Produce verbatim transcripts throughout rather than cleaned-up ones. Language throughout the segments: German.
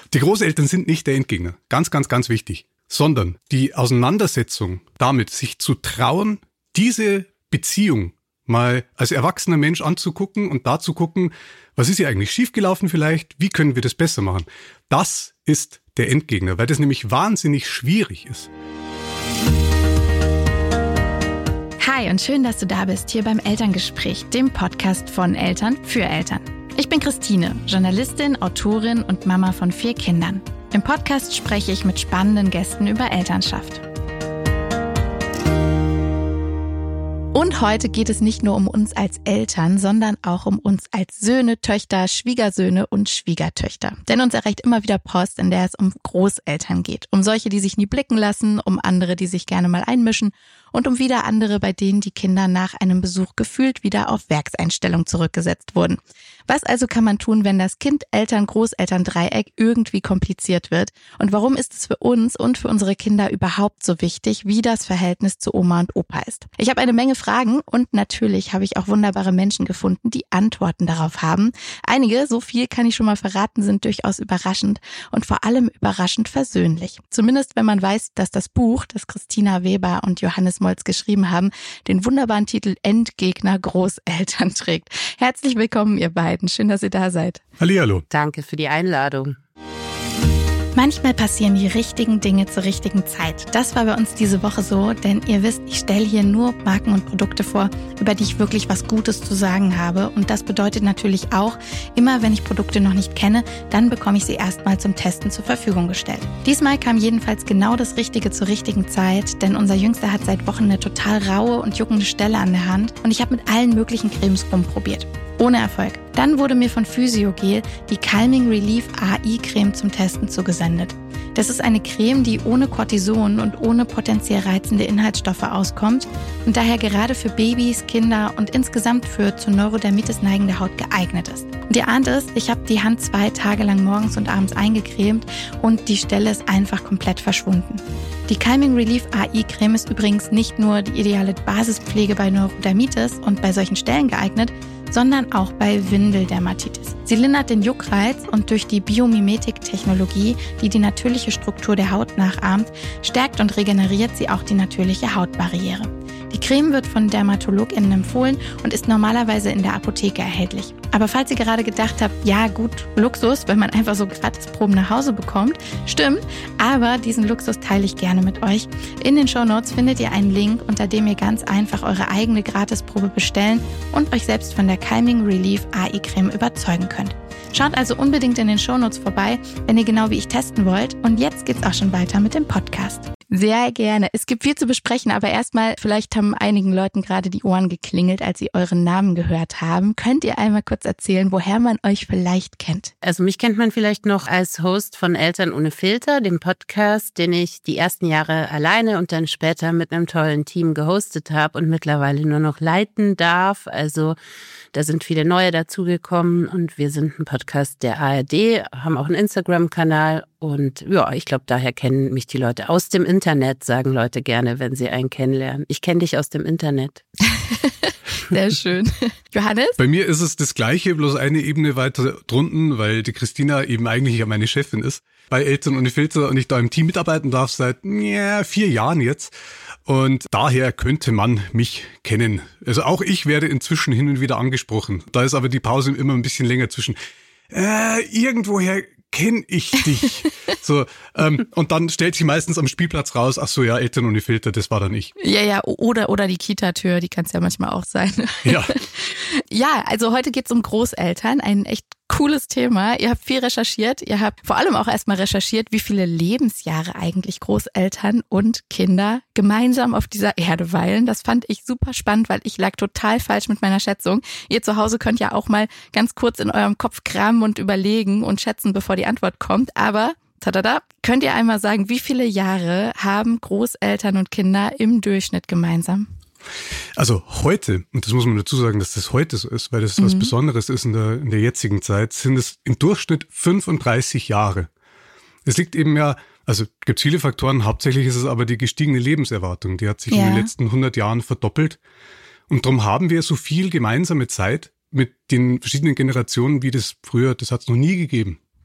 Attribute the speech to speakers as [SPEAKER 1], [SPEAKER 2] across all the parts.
[SPEAKER 1] Die Großeltern sind nicht der Endgegner. Ganz, ganz, ganz wichtig. Sondern die Auseinandersetzung damit, sich zu trauen, diese Beziehung mal als erwachsener Mensch anzugucken und da zu gucken, was ist hier eigentlich schiefgelaufen vielleicht, wie können wir das besser machen. Das ist der Endgegner, weil das nämlich wahnsinnig schwierig ist.
[SPEAKER 2] Hi und schön, dass du da bist, hier beim Elterngespräch, dem Podcast von Eltern für Eltern. Ich bin Christine, Journalistin, Autorin und Mama von vier Kindern. Im Podcast spreche ich mit spannenden Gästen über Elternschaft. Und heute geht es nicht nur um uns als Eltern, sondern auch um uns als Söhne, Töchter, Schwiegersöhne und Schwiegertöchter. Denn uns erreicht immer wieder Post, in der es um Großeltern geht. Um solche, die sich nie blicken lassen, um andere, die sich gerne mal einmischen und um wieder andere, bei denen die Kinder nach einem Besuch gefühlt wieder auf Werkseinstellung zurückgesetzt wurden. Was also kann man tun, wenn das Kind-Eltern-Großeltern-Dreieck irgendwie kompliziert wird? Und warum ist es für uns und für unsere Kinder überhaupt so wichtig, wie das Verhältnis zu Oma und Opa ist? Ich habe eine Menge Fragen und natürlich habe ich auch wunderbare Menschen gefunden, die Antworten darauf haben. Einige, so viel kann ich schon mal verraten, sind durchaus überraschend und vor allem überraschend versöhnlich. Zumindest wenn man weiß, dass das Buch, das Christina Weber und Johannes Moltz geschrieben haben, den wunderbaren Titel Endgegner Großeltern trägt. Herzlich willkommen, ihr beiden. Schön, dass ihr da seid.
[SPEAKER 1] Hallihallo.
[SPEAKER 3] Danke für die Einladung.
[SPEAKER 2] Manchmal passieren die richtigen Dinge zur richtigen Zeit. Das war bei uns diese Woche so, denn ihr wisst, ich stelle hier nur Marken und Produkte vor, über die ich wirklich was Gutes zu sagen habe. Und das bedeutet natürlich auch, immer wenn ich Produkte noch nicht kenne, dann bekomme ich sie erstmal zum Testen zur Verfügung gestellt. Diesmal kam jedenfalls genau das Richtige zur richtigen Zeit, denn unser Jüngster hat seit Wochen eine total raue und juckende Stelle an der Hand und ich habe mit allen möglichen Cremes rumprobiert. Ohne Erfolg. Dann wurde mir von Physiogel die Calming Relief A I-Creme zum Testen zugesendet. Das ist eine Creme, die ohne Cortison und ohne potenziell reizende Inhaltsstoffe auskommt und daher gerade für Babys, Kinder und insgesamt für zur Neurodermitis neigende Haut geeignet ist. Und ihr ahnt es, ich habe die Hand zwei Tage lang morgens und abends eingecremt und die Stelle ist einfach komplett verschwunden. Die Calming Relief A I-Creme ist übrigens nicht nur die ideale Basispflege bei Neurodermitis und bei solchen Stellen geeignet, sondern auch bei Windeldermatitis. Sie lindert den Juckreiz und durch die Biomimetik-Technologie, die die natürliche Struktur der Haut nachahmt, stärkt und regeneriert sie auch die natürliche Hautbarriere. Die Creme wird von DermatologInnen empfohlen und ist normalerweise in der Apotheke erhältlich. Aber falls ihr gerade gedacht habt, ja gut, Luxus, wenn man einfach so Gratisproben nach Hause bekommt, stimmt, aber diesen Luxus teile ich gerne mit euch. In den Shownotes findet ihr einen Link, unter dem ihr ganz einfach eure eigene Gratisprobe bestellen und euch selbst von der Calming Relief A I-Creme überzeugen könnt. Schaut also unbedingt in den Shownotes vorbei, wenn ihr genau wie ich testen wollt. Und jetzt geht's auch schon weiter mit dem Podcast. Sehr gerne. Es gibt viel zu besprechen, aber erstmal, vielleicht haben einigen Leuten gerade die Ohren geklingelt, als sie euren Namen gehört haben. Könnt ihr einmal kurz erzählen, woher man euch vielleicht kennt?
[SPEAKER 3] Also mich kennt man vielleicht noch als Host von Eltern ohne Filter, dem Podcast, den ich die ersten Jahre alleine und dann später mit einem tollen Team gehostet habe und mittlerweile nur noch leiten darf. Also da sind viele neue dazugekommen und wir sind ein Podcast der A R D, haben auch einen Instagram-Kanal und ja, ich glaube, daher kennen mich die Leute aus dem Internet, sagen Leute gerne, wenn sie einen kennenlernen. Ich kenne dich aus dem Internet.
[SPEAKER 2] Sehr schön. Johannes?
[SPEAKER 1] Bei mir ist es das Gleiche, bloß eine Ebene weiter drunten, weil die Christina eben eigentlich ja meine Chefin ist bei Eltern ohne Filter und ich da im Team mitarbeiten darf seit ja, vier Jahren jetzt. Und daher könnte man mich kennen. Also auch ich werde inzwischen hin und wieder angesprochen. Da ist aber die Pause immer ein bisschen länger zwischen. Äh, irgendwoher kenne ich dich. So, ähm, und dann stellt sich meistens am Spielplatz raus, ach so, ja, Eltern ohne Filter, das war dann ich.
[SPEAKER 2] Ja, ja, oder, oder die Kita-Tür, die kann es ja manchmal auch sein.
[SPEAKER 1] Ja.
[SPEAKER 2] Ja, also heute geht's um Großeltern, ein echt cooles Thema. Ihr habt viel recherchiert. Ihr habt vor allem auch erstmal recherchiert, wie viele Lebensjahre eigentlich Großeltern und Kinder gemeinsam auf dieser Erde weilen. Das fand ich super spannend, weil ich lag total falsch mit meiner Schätzung. Ihr zu Hause könnt ja auch mal ganz kurz in eurem Kopf kramen und überlegen und schätzen, bevor die Antwort kommt. Aber tada, könnt ihr einmal sagen, wie viele Jahre haben Großeltern und Kinder im Durchschnitt gemeinsam?
[SPEAKER 1] Also heute, und das muss man dazu sagen, dass das heute so ist, weil das mhm. was Besonderes ist in der, in der jetzigen Zeit, sind es im Durchschnitt fünfunddreißig Jahre. Es liegt eben ja, also gibt es viele Faktoren, hauptsächlich ist es aber die gestiegene Lebenserwartung, die hat sich ja. in den letzten hundert Jahren verdoppelt. Und darum haben wir so viel gemeinsame Zeit mit den verschiedenen Generationen, wie das früher, das hat es noch nie gegeben.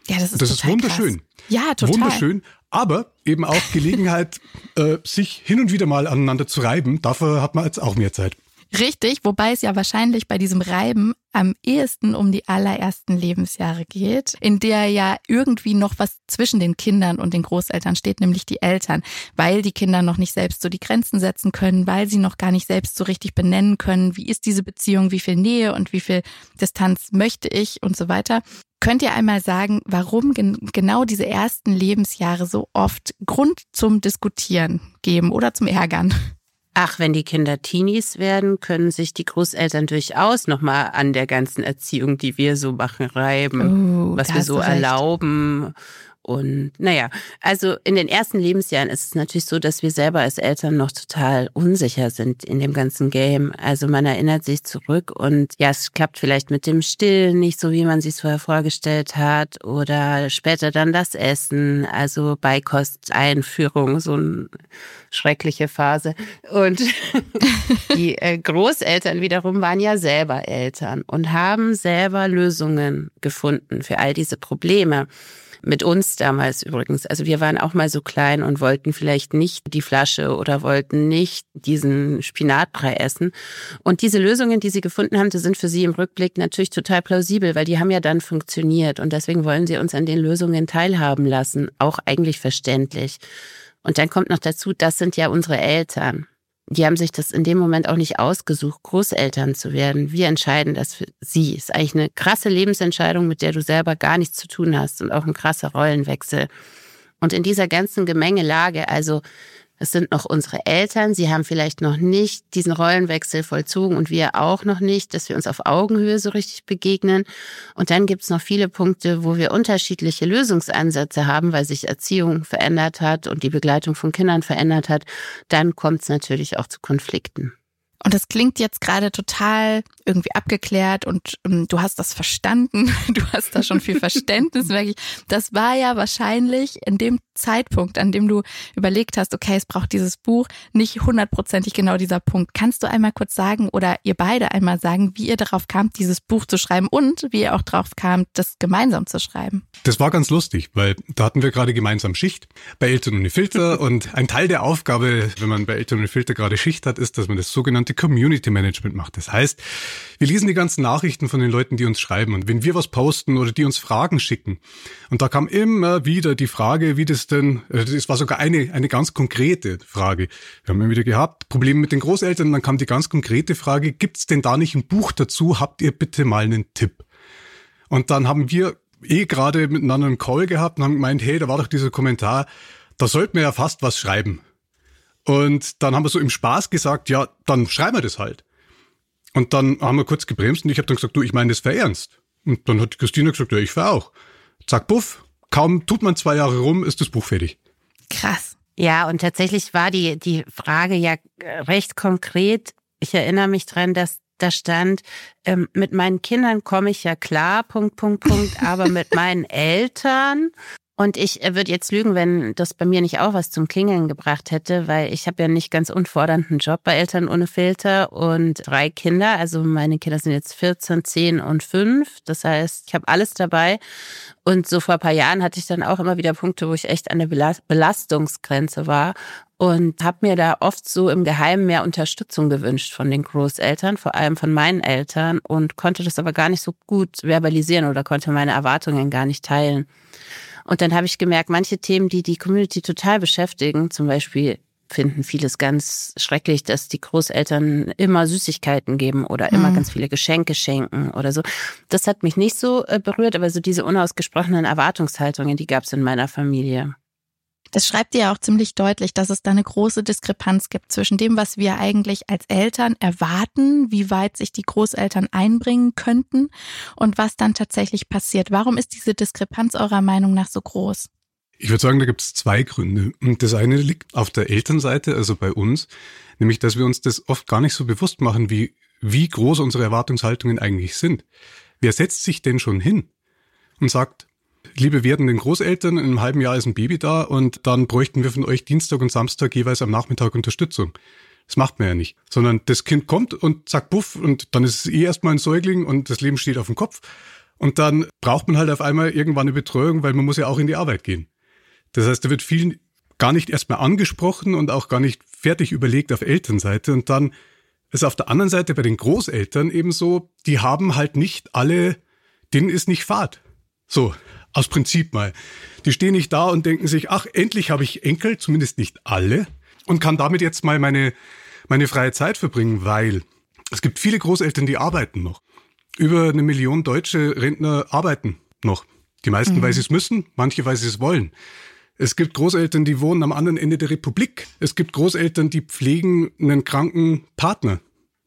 [SPEAKER 2] Ja, das ist,
[SPEAKER 1] das ist wunderschön.
[SPEAKER 2] Krass. Ja, total.
[SPEAKER 1] Wunderschön, aber eben auch Gelegenheit, äh, sich hin und wieder mal aneinander zu reiben. Dafür hat man jetzt auch mehr Zeit.
[SPEAKER 2] Richtig, wobei es ja wahrscheinlich bei diesem Reiben am ehesten um die allerersten Lebensjahre geht, in der ja irgendwie noch was zwischen den Kindern und den Großeltern steht, nämlich die Eltern, weil die Kinder noch nicht selbst so die Grenzen setzen können, weil sie noch gar nicht selbst so richtig benennen können, wie ist diese Beziehung, wie viel Nähe und wie viel Distanz möchte ich und so weiter. Könnt ihr einmal sagen, warum gen- genau diese ersten Lebensjahre so oft Grund zum Diskutieren geben oder zum Ärgern?
[SPEAKER 3] Ach, wenn die Kinder Teenies werden, können sich die Großeltern durchaus nochmal an der ganzen Erziehung, die wir so machen, reiben,
[SPEAKER 2] oh,
[SPEAKER 3] was wir so erlauben. Und naja, also in den ersten Lebensjahren ist es natürlich so, dass wir selber als Eltern noch total unsicher sind in dem ganzen Game. Also man erinnert sich zurück und ja, es klappt vielleicht mit dem Stillen nicht so, wie man sich es vorher vorgestellt hat. Oder später dann das Essen, also Beikosteinführung, so eine schreckliche Phase. Und die Großeltern wiederum waren ja selber Eltern und haben selber Lösungen gefunden für all diese Probleme. Mit uns damals übrigens. Also wir waren auch mal so klein und wollten vielleicht nicht die Flasche oder wollten nicht diesen Spinatbrei essen. Und diese Lösungen, die sie gefunden haben, die sind für sie im Rückblick natürlich total plausibel, weil die haben ja dann funktioniert. Und deswegen wollen sie uns an den Lösungen teilhaben lassen. Auch eigentlich verständlich. Und dann kommt noch dazu, das sind ja unsere Eltern. Die haben sich das in dem Moment auch nicht ausgesucht, Großeltern zu werden. Wir entscheiden das für sie. Ist eigentlich eine krasse Lebensentscheidung, mit der du selber gar nichts zu tun hast und auch ein krasser Rollenwechsel. Und in dieser ganzen Gemengelage, also es sind noch unsere Eltern, sie haben vielleicht noch nicht diesen Rollenwechsel vollzogen und wir auch noch nicht, dass wir uns auf Augenhöhe so richtig begegnen. Und dann gibt es noch viele Punkte, wo wir unterschiedliche Lösungsansätze haben, weil sich Erziehung verändert hat und die Begleitung von Kindern verändert hat. Dann kommt es natürlich auch zu Konflikten.
[SPEAKER 2] Und das klingt jetzt gerade total irgendwie abgeklärt und ähm, du hast das verstanden, du hast da schon viel Verständnis, wirklich. Das war ja wahrscheinlich in dem Zeitpunkt, an dem du überlegt hast, okay, es braucht dieses Buch, nicht hundertprozentig genau dieser Punkt. Kannst du einmal kurz sagen oder ihr beide einmal sagen, wie ihr darauf kamt, dieses Buch zu schreiben und wie ihr auch darauf kamt, das gemeinsam zu schreiben?
[SPEAKER 1] Das war ganz lustig, weil da hatten wir gerade gemeinsam Schicht bei Eltern ohne Filter und ein Teil der Aufgabe, wenn man bei Eltern ohne Filter gerade Schicht hat, ist, dass man das sogenannte Community Management macht. Das heißt, wir lesen die ganzen Nachrichten von den Leuten, die uns schreiben und wenn wir was posten oder die uns Fragen schicken und da kam immer wieder die Frage, wie das denn, das war sogar eine eine ganz konkrete Frage. Wir haben immer wieder gehabt, Probleme mit den Großeltern, dann kam die ganz konkrete Frage, gibt's denn da nicht ein Buch dazu? Habt ihr bitte mal einen Tipp? Und dann haben wir eh gerade miteinander einen Call gehabt und haben gemeint, hey, da war doch dieser Kommentar, da sollten wir ja fast was schreiben. Und dann haben wir so im Spaß gesagt, ja, dann schreiben wir das halt. Und dann haben wir kurz gebremst und ich habe dann gesagt, du, ich meine das für ernst. Und dann hat Christina gesagt, ja, ich für auch. Zack, puff, kaum tut man zwei Jahre rum, ist das Buch fertig.
[SPEAKER 2] Krass.
[SPEAKER 3] Ja, und tatsächlich war die, die Frage ja recht konkret. Ich erinnere mich dran, dass da stand, ähm, mit meinen Kindern komme ich ja klar, Punkt, Punkt, Punkt, aber mit meinen Eltern... Und ich würde jetzt lügen, wenn das bei mir nicht auch was zum Klingeln gebracht hätte, weil ich habe ja nicht ganz unfordernden Job bei Eltern ohne Filter und drei Kinder. Also meine Kinder sind jetzt vierzehn, zehn und fünf. Das heißt, ich habe alles dabei. Und so vor ein paar Jahren hatte ich dann auch immer wieder Punkte, wo ich echt an der Belastungsgrenze war und habe mir da oft so im Geheimen mehr Unterstützung gewünscht von den Großeltern, vor allem von meinen Eltern und konnte das aber gar nicht so gut verbalisieren oder konnte meine Erwartungen gar nicht teilen. Und dann habe ich gemerkt, manche Themen, die die Community total beschäftigen, zum Beispiel finden vieles ganz schrecklich, dass die Großeltern immer Süßigkeiten geben oder immer mhm. ganz viele Geschenke schenken oder so. Das hat mich nicht so berührt, aber so diese unausgesprochenen Erwartungshaltungen, die gab es in meiner Familie.
[SPEAKER 2] Das schreibt ihr ja auch ziemlich deutlich, dass es da eine große Diskrepanz gibt zwischen dem, was wir eigentlich als Eltern erwarten, wie weit sich die Großeltern einbringen könnten und was dann tatsächlich passiert. Warum ist diese Diskrepanz eurer Meinung nach so groß?
[SPEAKER 1] Ich würde sagen, da gibt es zwei Gründe. Und das eine liegt auf der Elternseite, also bei uns, nämlich, dass wir uns das oft gar nicht so bewusst machen, wie, wie groß unsere Erwartungshaltungen eigentlich sind. Wer setzt sich denn schon hin und sagt, liebe werdenden Großeltern, in einem halben Jahr ist ein Baby da und dann bräuchten wir von euch Dienstag und Samstag jeweils am Nachmittag Unterstützung. Das macht man ja nicht. Sondern das Kind kommt und zack, puff, und dann ist es eh erstmal ein Säugling und das Leben steht auf dem Kopf. Und dann braucht man halt auf einmal irgendwann eine Betreuung, weil man muss ja auch in die Arbeit gehen. Das heißt, da wird viel gar nicht erstmal angesprochen und auch gar nicht fertig überlegt auf Elternseite. Und dann ist auf der anderen Seite bei den Großeltern eben so, die haben halt nicht alle, denen ist nicht Fahrt. So, aus Prinzip mal. Die stehen nicht da und denken sich, ach, endlich habe ich Enkel, zumindest nicht alle, und kann damit jetzt mal meine, meine freie Zeit verbringen, weil es gibt viele Großeltern, die arbeiten noch. Über eine Million deutsche Rentner arbeiten noch. Die meisten, mhm. weil sie es müssen, manche, weil sie es wollen. Es gibt Großeltern, die wohnen am anderen Ende der Republik. Es gibt Großeltern, die pflegen einen kranken Partner.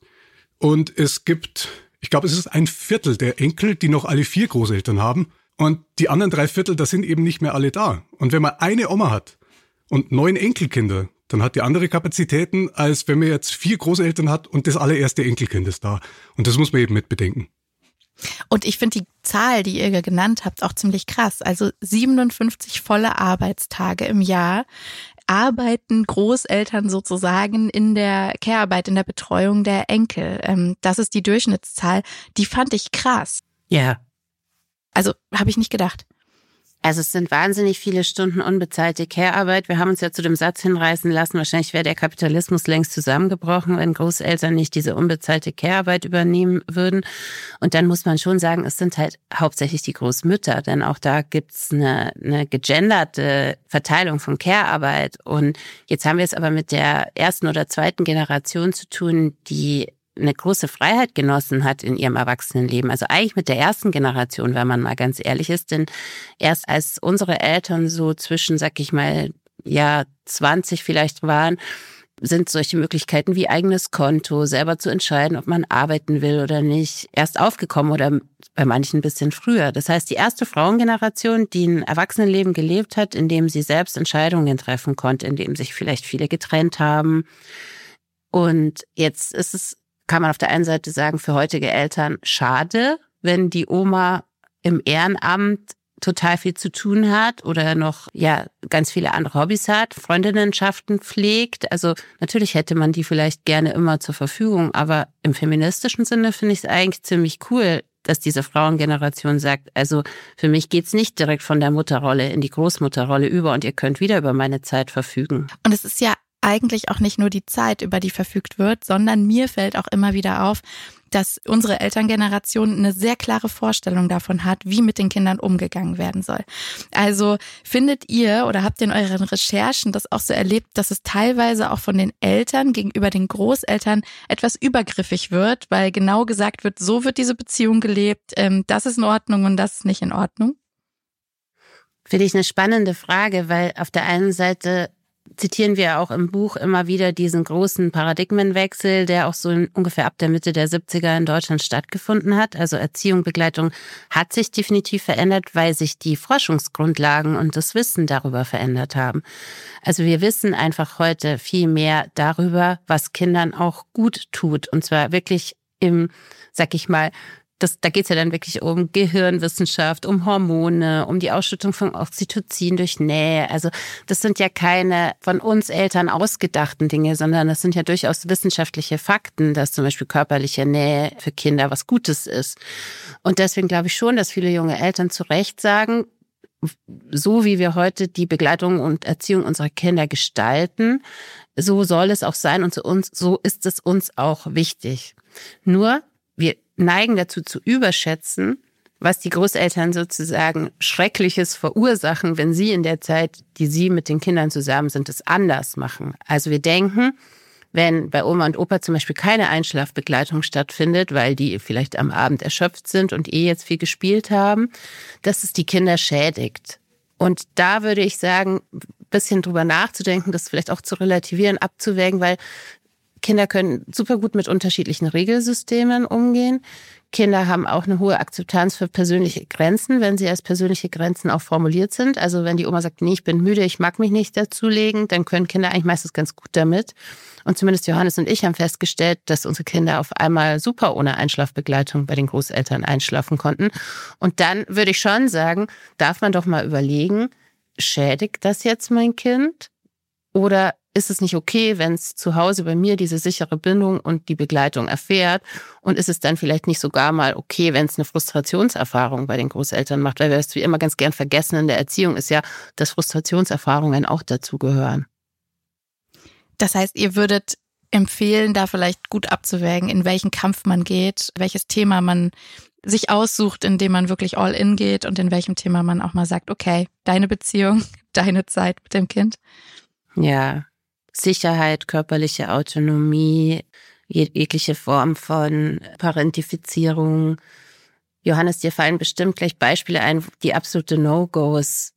[SPEAKER 1] Und es gibt, ich glaube, es ist ein Viertel der Enkel, die noch alle vier Großeltern haben. Und die anderen drei Viertel, da sind eben nicht mehr alle da. Und wenn man eine Oma hat und neun Enkelkinder, dann hat die andere Kapazitäten, als wenn man jetzt vier Großeltern hat und das allererste Enkelkind ist da. Und das muss man eben mit bedenken.
[SPEAKER 2] Und ich finde die Zahl, die ihr genannt habt, auch ziemlich krass. Also siebenundfünfzig volle Arbeitstage im Jahr arbeiten Großeltern sozusagen in der Care-Arbeit, in der Betreuung der Enkel. Das ist die Durchschnittszahl. Die fand ich krass.
[SPEAKER 3] Ja.
[SPEAKER 2] Also habe ich nicht gedacht.
[SPEAKER 3] Also es sind wahnsinnig viele Stunden unbezahlte Care-Arbeit. Wir haben uns ja zu dem Satz hinreißen lassen, wahrscheinlich wäre der Kapitalismus längst zusammengebrochen, wenn Großeltern nicht diese unbezahlte Care-Arbeit übernehmen würden. Und dann muss man schon sagen, es sind halt hauptsächlich die Großmütter, denn auch da gibt's eine, eine gegenderte Verteilung von Care-Arbeit. Und jetzt haben wir es aber mit der ersten oder zweiten Generation zu tun, die eine große Freiheit genossen hat in ihrem Erwachsenenleben. Also eigentlich mit der ersten Generation, wenn man mal ganz ehrlich ist. Denn erst als unsere Eltern so zwischen, sag ich mal, ja, zwanzig vielleicht waren, sind solche Möglichkeiten wie eigenes Konto, selber zu entscheiden, ob man arbeiten will oder nicht, erst aufgekommen oder bei manchen ein bisschen früher. Das heißt, die erste Frauengeneration, die ein Erwachsenenleben gelebt hat, in dem sie selbst Entscheidungen treffen konnte, in dem sich vielleicht viele getrennt haben. Und jetzt ist es, kann man auf der einen Seite sagen, für heutige Eltern schade, wenn die Oma im Ehrenamt total viel zu tun hat oder noch ja ganz viele andere Hobbys hat, Freundinnenschaften pflegt. Also natürlich hätte man die vielleicht gerne immer zur Verfügung, aber im feministischen Sinne finde ich es eigentlich ziemlich cool, dass diese Frauengeneration sagt, also für mich geht's nicht direkt von der Mutterrolle in die Großmutterrolle über und ihr könnt wieder über meine Zeit verfügen.
[SPEAKER 2] Und es ist ja eigentlich auch nicht nur die Zeit, über die verfügt wird, sondern mir fällt auch immer wieder auf, dass unsere Elterngeneration eine sehr klare Vorstellung davon hat, wie mit den Kindern umgegangen werden soll. Also findet ihr oder habt ihr in euren Recherchen das auch so erlebt, dass es teilweise auch von den Eltern gegenüber den Großeltern etwas übergriffig wird, weil genau gesagt wird, so wird diese Beziehung gelebt, ähm, das ist in Ordnung und das ist nicht in Ordnung?
[SPEAKER 3] Finde ich eine spannende Frage, weil auf der einen Seite zitieren wir auch im Buch immer wieder diesen großen Paradigmenwechsel, der auch so ungefähr ab der Mitte der siebziger in Deutschland stattgefunden hat. Also Erziehung, Begleitung hat sich definitiv verändert, weil sich die Forschungsgrundlagen und das Wissen darüber verändert haben. Also wir wissen einfach heute viel mehr darüber, was Kindern auch gut tut. Und zwar wirklich im, sag ich mal, Das, da geht's ja dann wirklich um Gehirnwissenschaft, um Hormone, um die Ausschüttung von Oxytocin durch Nähe. Also das sind ja keine von uns Eltern ausgedachten Dinge, sondern das sind ja durchaus wissenschaftliche Fakten, dass zum Beispiel körperliche Nähe für Kinder was Gutes ist. Und deswegen glaube ich schon, dass viele junge Eltern zu Recht sagen, so wie wir heute die Begleitung und Erziehung unserer Kinder gestalten, so soll es auch sein und zu uns, so ist es uns auch wichtig. Nur wir neigen dazu zu überschätzen, was die Großeltern sozusagen Schreckliches verursachen, wenn sie in der Zeit, die sie mit den Kindern zusammen sind, es anders machen. Also wir denken, wenn bei Oma und Opa zum Beispiel keine Einschlafbegleitung stattfindet, weil die vielleicht am Abend erschöpft sind und eh jetzt viel gespielt haben, dass es die Kinder schädigt. Und da würde ich sagen, ein bisschen drüber nachzudenken, das vielleicht auch zu relativieren, abzuwägen, weil Kinder können super gut mit unterschiedlichen Regelsystemen umgehen. Kinder haben auch eine hohe Akzeptanz für persönliche Grenzen, wenn sie als persönliche Grenzen auch formuliert sind. Also wenn die Oma sagt, nee, ich bin müde, ich mag mich nicht dazulegen, dann können Kinder eigentlich meistens ganz gut damit. Und zumindest Johannes und ich haben festgestellt, dass unsere Kinder auf einmal super ohne Einschlafbegleitung bei den Großeltern einschlafen konnten. Und dann würde ich schon sagen, darf man doch mal überlegen, schädigt das jetzt mein Kind? Oder ist es nicht okay, wenn es zu Hause bei mir diese sichere Bindung und die Begleitung erfährt? Und ist es dann vielleicht nicht sogar mal okay, wenn es eine Frustrationserfahrung bei den Großeltern macht? Weil wir das wie immer ganz gern vergessen in der Erziehung ist ja, dass Frustrationserfahrungen auch dazugehören.
[SPEAKER 2] Das heißt, ihr würdet empfehlen, da vielleicht gut abzuwägen, in welchen Kampf man geht, welches Thema man sich aussucht, in dem man wirklich all in geht und in welchem Thema man auch mal sagt, okay, deine Beziehung, deine Zeit mit dem Kind.
[SPEAKER 3] Ja, Sicherheit, körperliche Autonomie, jegliche Form von Parentifizierung. Johannes, dir fallen bestimmt gleich Beispiele ein, die absolute No-Gos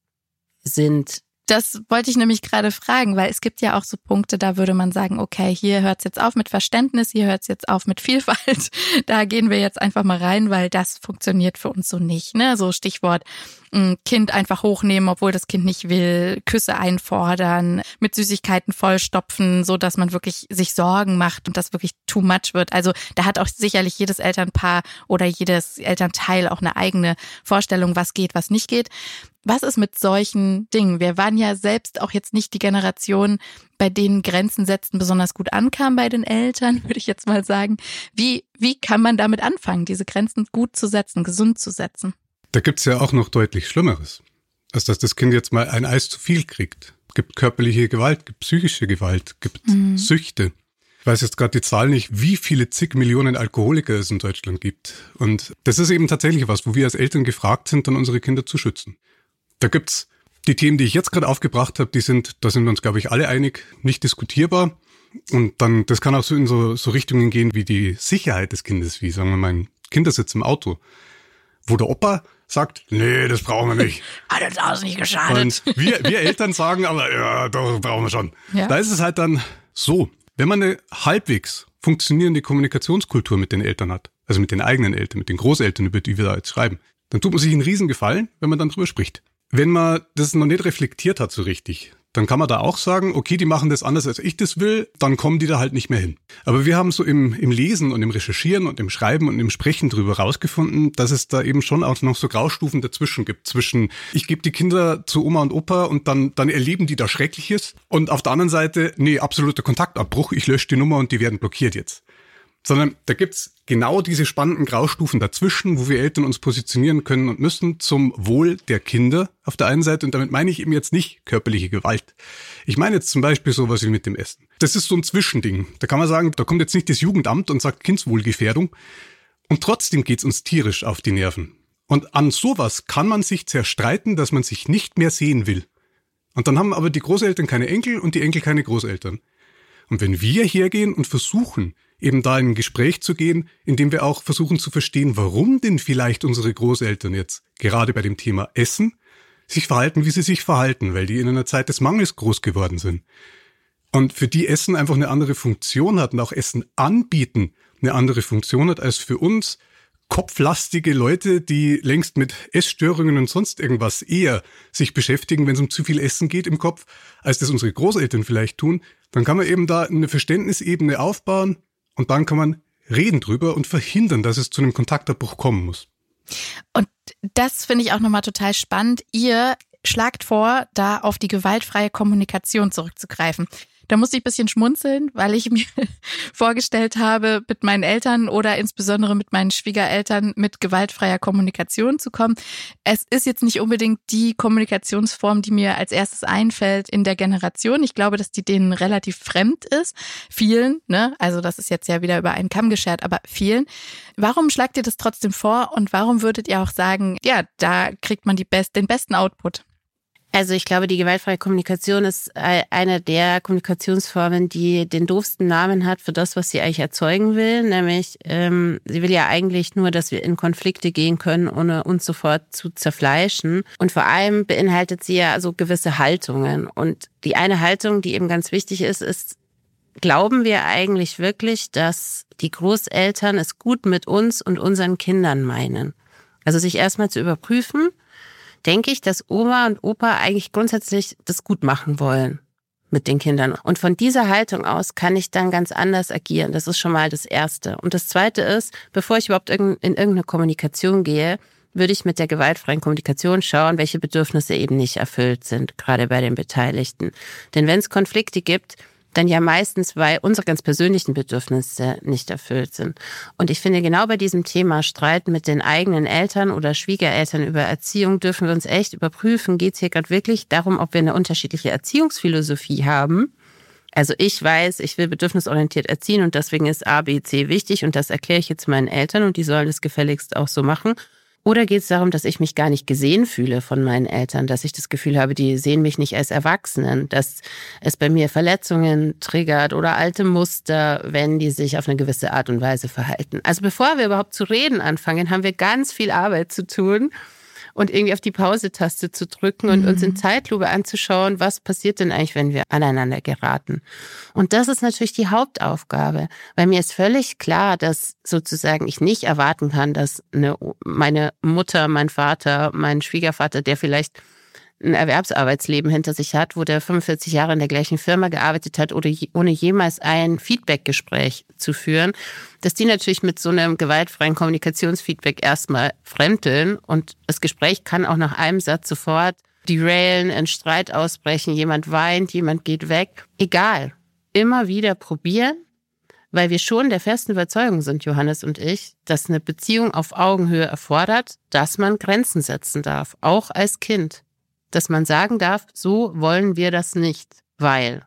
[SPEAKER 3] sind.
[SPEAKER 2] Das wollte ich nämlich gerade fragen, weil es gibt ja auch so Punkte, da würde man sagen, okay, hier hört es jetzt auf mit Verständnis, hier hört es jetzt auf mit Vielfalt. Da gehen wir jetzt einfach mal rein, weil das funktioniert für uns so nicht. Ne? So Stichwort ein Kind einfach hochnehmen, obwohl das Kind nicht will, Küsse einfordern, mit Süßigkeiten vollstopfen, so dass man wirklich sich Sorgen macht und das wirklich too much wird. Also da hat auch sicherlich jedes Elternpaar oder jedes Elternteil auch eine eigene Vorstellung, was geht, was nicht geht. Was ist mit solchen Dingen? Wir waren ja selbst auch jetzt nicht die Generation, bei denen Grenzen setzen besonders gut ankam bei den Eltern, würde ich jetzt mal sagen. Wie, wie kann man damit anfangen, diese Grenzen gut zu setzen, gesund zu setzen?
[SPEAKER 1] Da gibt's ja auch noch deutlich Schlimmeres, als dass das Kind jetzt mal ein Eis zu viel kriegt. Es gibt körperliche Gewalt, gibt psychische Gewalt, gibt mhm. Süchte. Ich weiß jetzt gerade die Zahl nicht, wie viele zig Millionen Alkoholiker es in Deutschland gibt. Und das ist eben tatsächlich was, wo wir als Eltern gefragt sind, dann unsere Kinder zu schützen. Da gibt's die Themen, die ich jetzt gerade aufgebracht habe, die sind, da sind wir uns, glaube ich, alle einig, nicht diskutierbar. Und dann, das kann auch so in so, so Richtungen gehen wie die Sicherheit des Kindes, wie sagen wir mal ein Kindersitz im Auto, wo der Opa sagt, nee, das brauchen wir nicht.
[SPEAKER 2] Hat uns auch nicht geschadet.
[SPEAKER 1] Und wir, wir Eltern sagen, aber ja, doch, brauchen wir schon. Ja. Da ist es halt dann so, wenn man eine halbwegs funktionierende Kommunikationskultur mit den Eltern hat, also mit den eigenen Eltern, mit den Großeltern, über die wir da jetzt schreiben, dann tut man sich einen Riesengefallen, wenn man dann drüber spricht. Wenn man das noch nicht reflektiert hat so richtig, dann kann man da auch sagen, okay, die machen das anders, als ich das will, dann kommen die da halt nicht mehr hin. Aber wir haben so im, im Lesen und im Recherchieren und im Schreiben und im Sprechen drüber rausgefunden, dass es da eben schon auch noch so Graustufen dazwischen gibt. Zwischen, ich gebe die Kinder zu Oma und Opa und dann, dann erleben die da Schreckliches. Und auf der anderen Seite, nee, absoluter Kontaktabbruch, ich lösche die Nummer und die werden blockiert jetzt. Sondern da gibt's genau diese spannenden Graustufen dazwischen, wo wir Eltern uns positionieren können und müssen zum Wohl der Kinder auf der einen Seite. Und damit meine ich eben jetzt nicht körperliche Gewalt. Ich meine jetzt zum Beispiel sowas wie mit dem Essen. Das ist so ein Zwischending. Da kann man sagen, da kommt jetzt nicht das Jugendamt und sagt Kindswohlgefährdung. Und trotzdem geht's uns tierisch auf die Nerven. Und an sowas kann man sich zerstreiten, dass man sich nicht mehr sehen will. Und dann haben aber die Großeltern keine Enkel und die Enkel keine Großeltern. Und wenn wir hergehen und versuchen, eben da in ein Gespräch zu gehen, indem wir auch versuchen zu verstehen, warum denn vielleicht unsere Großeltern jetzt gerade bei dem Thema Essen sich verhalten, wie sie sich verhalten, weil die in einer Zeit des Mangels groß geworden sind. Und für die Essen einfach eine andere Funktion hat und auch Essen anbieten eine andere Funktion hat als für uns kopflastige Leute, die längst mit Essstörungen und sonst irgendwas eher sich beschäftigen, wenn es um zu viel Essen geht im Kopf, als das unsere Großeltern vielleicht tun, dann kann man eben da eine Verständnisebene aufbauen und dann kann man reden drüber und verhindern, dass es zu einem Kontaktabbruch kommen muss.
[SPEAKER 2] Und das finde ich auch nochmal total spannend. Ihr schlagt vor, da auf die gewaltfreie Kommunikation zurückzugreifen. Da musste ich ein bisschen schmunzeln, weil ich mir vorgestellt habe, mit meinen Eltern oder insbesondere mit meinen Schwiegereltern mit gewaltfreier Kommunikation zu kommen. Es ist jetzt nicht unbedingt die Kommunikationsform, die mir als erstes einfällt in der Generation. Ich glaube, dass die denen relativ fremd ist. Vielen, ne? Also das ist jetzt ja wieder über einen Kamm geschert, aber vielen. Warum schlagt ihr das trotzdem vor und warum würdet ihr auch sagen, ja, da kriegt man die best, den besten Output?
[SPEAKER 3] Also ich glaube, die gewaltfreie Kommunikation ist eine der Kommunikationsformen, die den doofsten Namen hat für das, was sie eigentlich erzeugen will. Nämlich, ähm, sie will ja eigentlich nur, dass wir in Konflikte gehen können, ohne uns sofort zu zerfleischen. Und vor allem beinhaltet sie ja so gewisse Haltungen. Und die eine Haltung, die eben ganz wichtig ist, ist, glauben wir eigentlich wirklich, dass die Großeltern es gut mit uns und unseren Kindern meinen? Also sich erstmal zu überprüfen, denke ich, dass Oma und Opa eigentlich grundsätzlich das gut machen wollen mit den Kindern. Und von dieser Haltung aus kann ich dann ganz anders agieren. Das ist schon mal das Erste. Und das Zweite ist, bevor ich überhaupt in irgendeine Kommunikation gehe, würde ich mit der gewaltfreien Kommunikation schauen, welche Bedürfnisse eben nicht erfüllt sind, gerade bei den Beteiligten. Denn wenn es Konflikte gibt, dann ja meistens, weil unsere ganz persönlichen Bedürfnisse nicht erfüllt sind. Und ich finde, genau bei diesem Thema Streit mit den eigenen Eltern oder Schwiegereltern über Erziehung dürfen wir uns echt überprüfen, geht es hier gerade wirklich darum, ob wir eine unterschiedliche Erziehungsphilosophie haben. Also ich weiß, ich will bedürfnisorientiert erziehen und deswegen ist A, B, C wichtig und das erkläre ich jetzt meinen Eltern und die sollen es gefälligst auch so machen. Oder geht es darum, dass ich mich gar nicht gesehen fühle von meinen Eltern, dass ich das Gefühl habe, die sehen mich nicht als Erwachsenen, dass es bei mir Verletzungen triggert oder alte Muster, wenn die sich auf eine gewisse Art und Weise verhalten. Also bevor wir überhaupt zu reden anfangen, haben wir ganz viel Arbeit zu tun und irgendwie auf die Pause-Taste zu drücken und mhm. uns in Zeitlupe anzuschauen, was passiert denn eigentlich, wenn wir aneinander geraten. Und das ist natürlich die Hauptaufgabe, weil mir ist völlig klar, dass sozusagen ich nicht erwarten kann, dass eine, meine Mutter, mein Vater, mein Schwiegervater, der vielleicht ein Erwerbsarbeitsleben hinter sich hat, wo der fünfundvierzig Jahre in der gleichen Firma gearbeitet hat oder je, ohne jemals ein Feedbackgespräch zu führen, dass die natürlich mit so einem gewaltfreien Kommunikationsfeedback erstmal fremdeln und das Gespräch kann auch nach einem Satz sofort derailen, in Streit ausbrechen, jemand weint, jemand geht weg. Egal. Immer wieder probieren, weil wir schon der festen Überzeugung sind, Johannes und ich, dass eine Beziehung auf Augenhöhe erfordert, dass man Grenzen setzen darf, auch als Kind. Dass man sagen darf, so wollen wir das nicht, weil.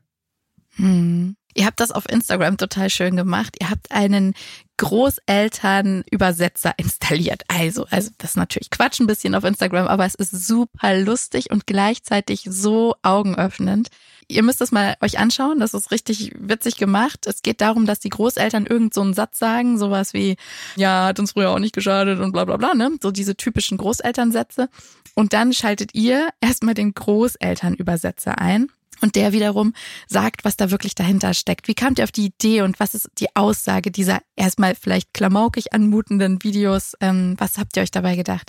[SPEAKER 2] Hm. Ihr habt das auf Instagram total schön gemacht. Ihr habt einen Großelternübersetzer installiert. Also, also das ist natürlich Quatsch ein bisschen auf Instagram, aber es ist super lustig und gleichzeitig so augenöffnend. Ihr müsst es mal euch anschauen, das ist richtig witzig gemacht. Es geht darum, dass die Großeltern irgend so einen Satz sagen, sowas wie, ja, hat uns früher auch nicht geschadet und bla bla bla, ne? So diese typischen Großelternsätze. Und dann schaltet ihr erstmal den Großelternübersetzer ein. Und der wiederum sagt, was da wirklich dahinter steckt. Wie kamt ihr auf die Idee und was ist die Aussage dieser erstmal vielleicht klamaukig anmutenden Videos? Ähm, was habt ihr euch dabei gedacht?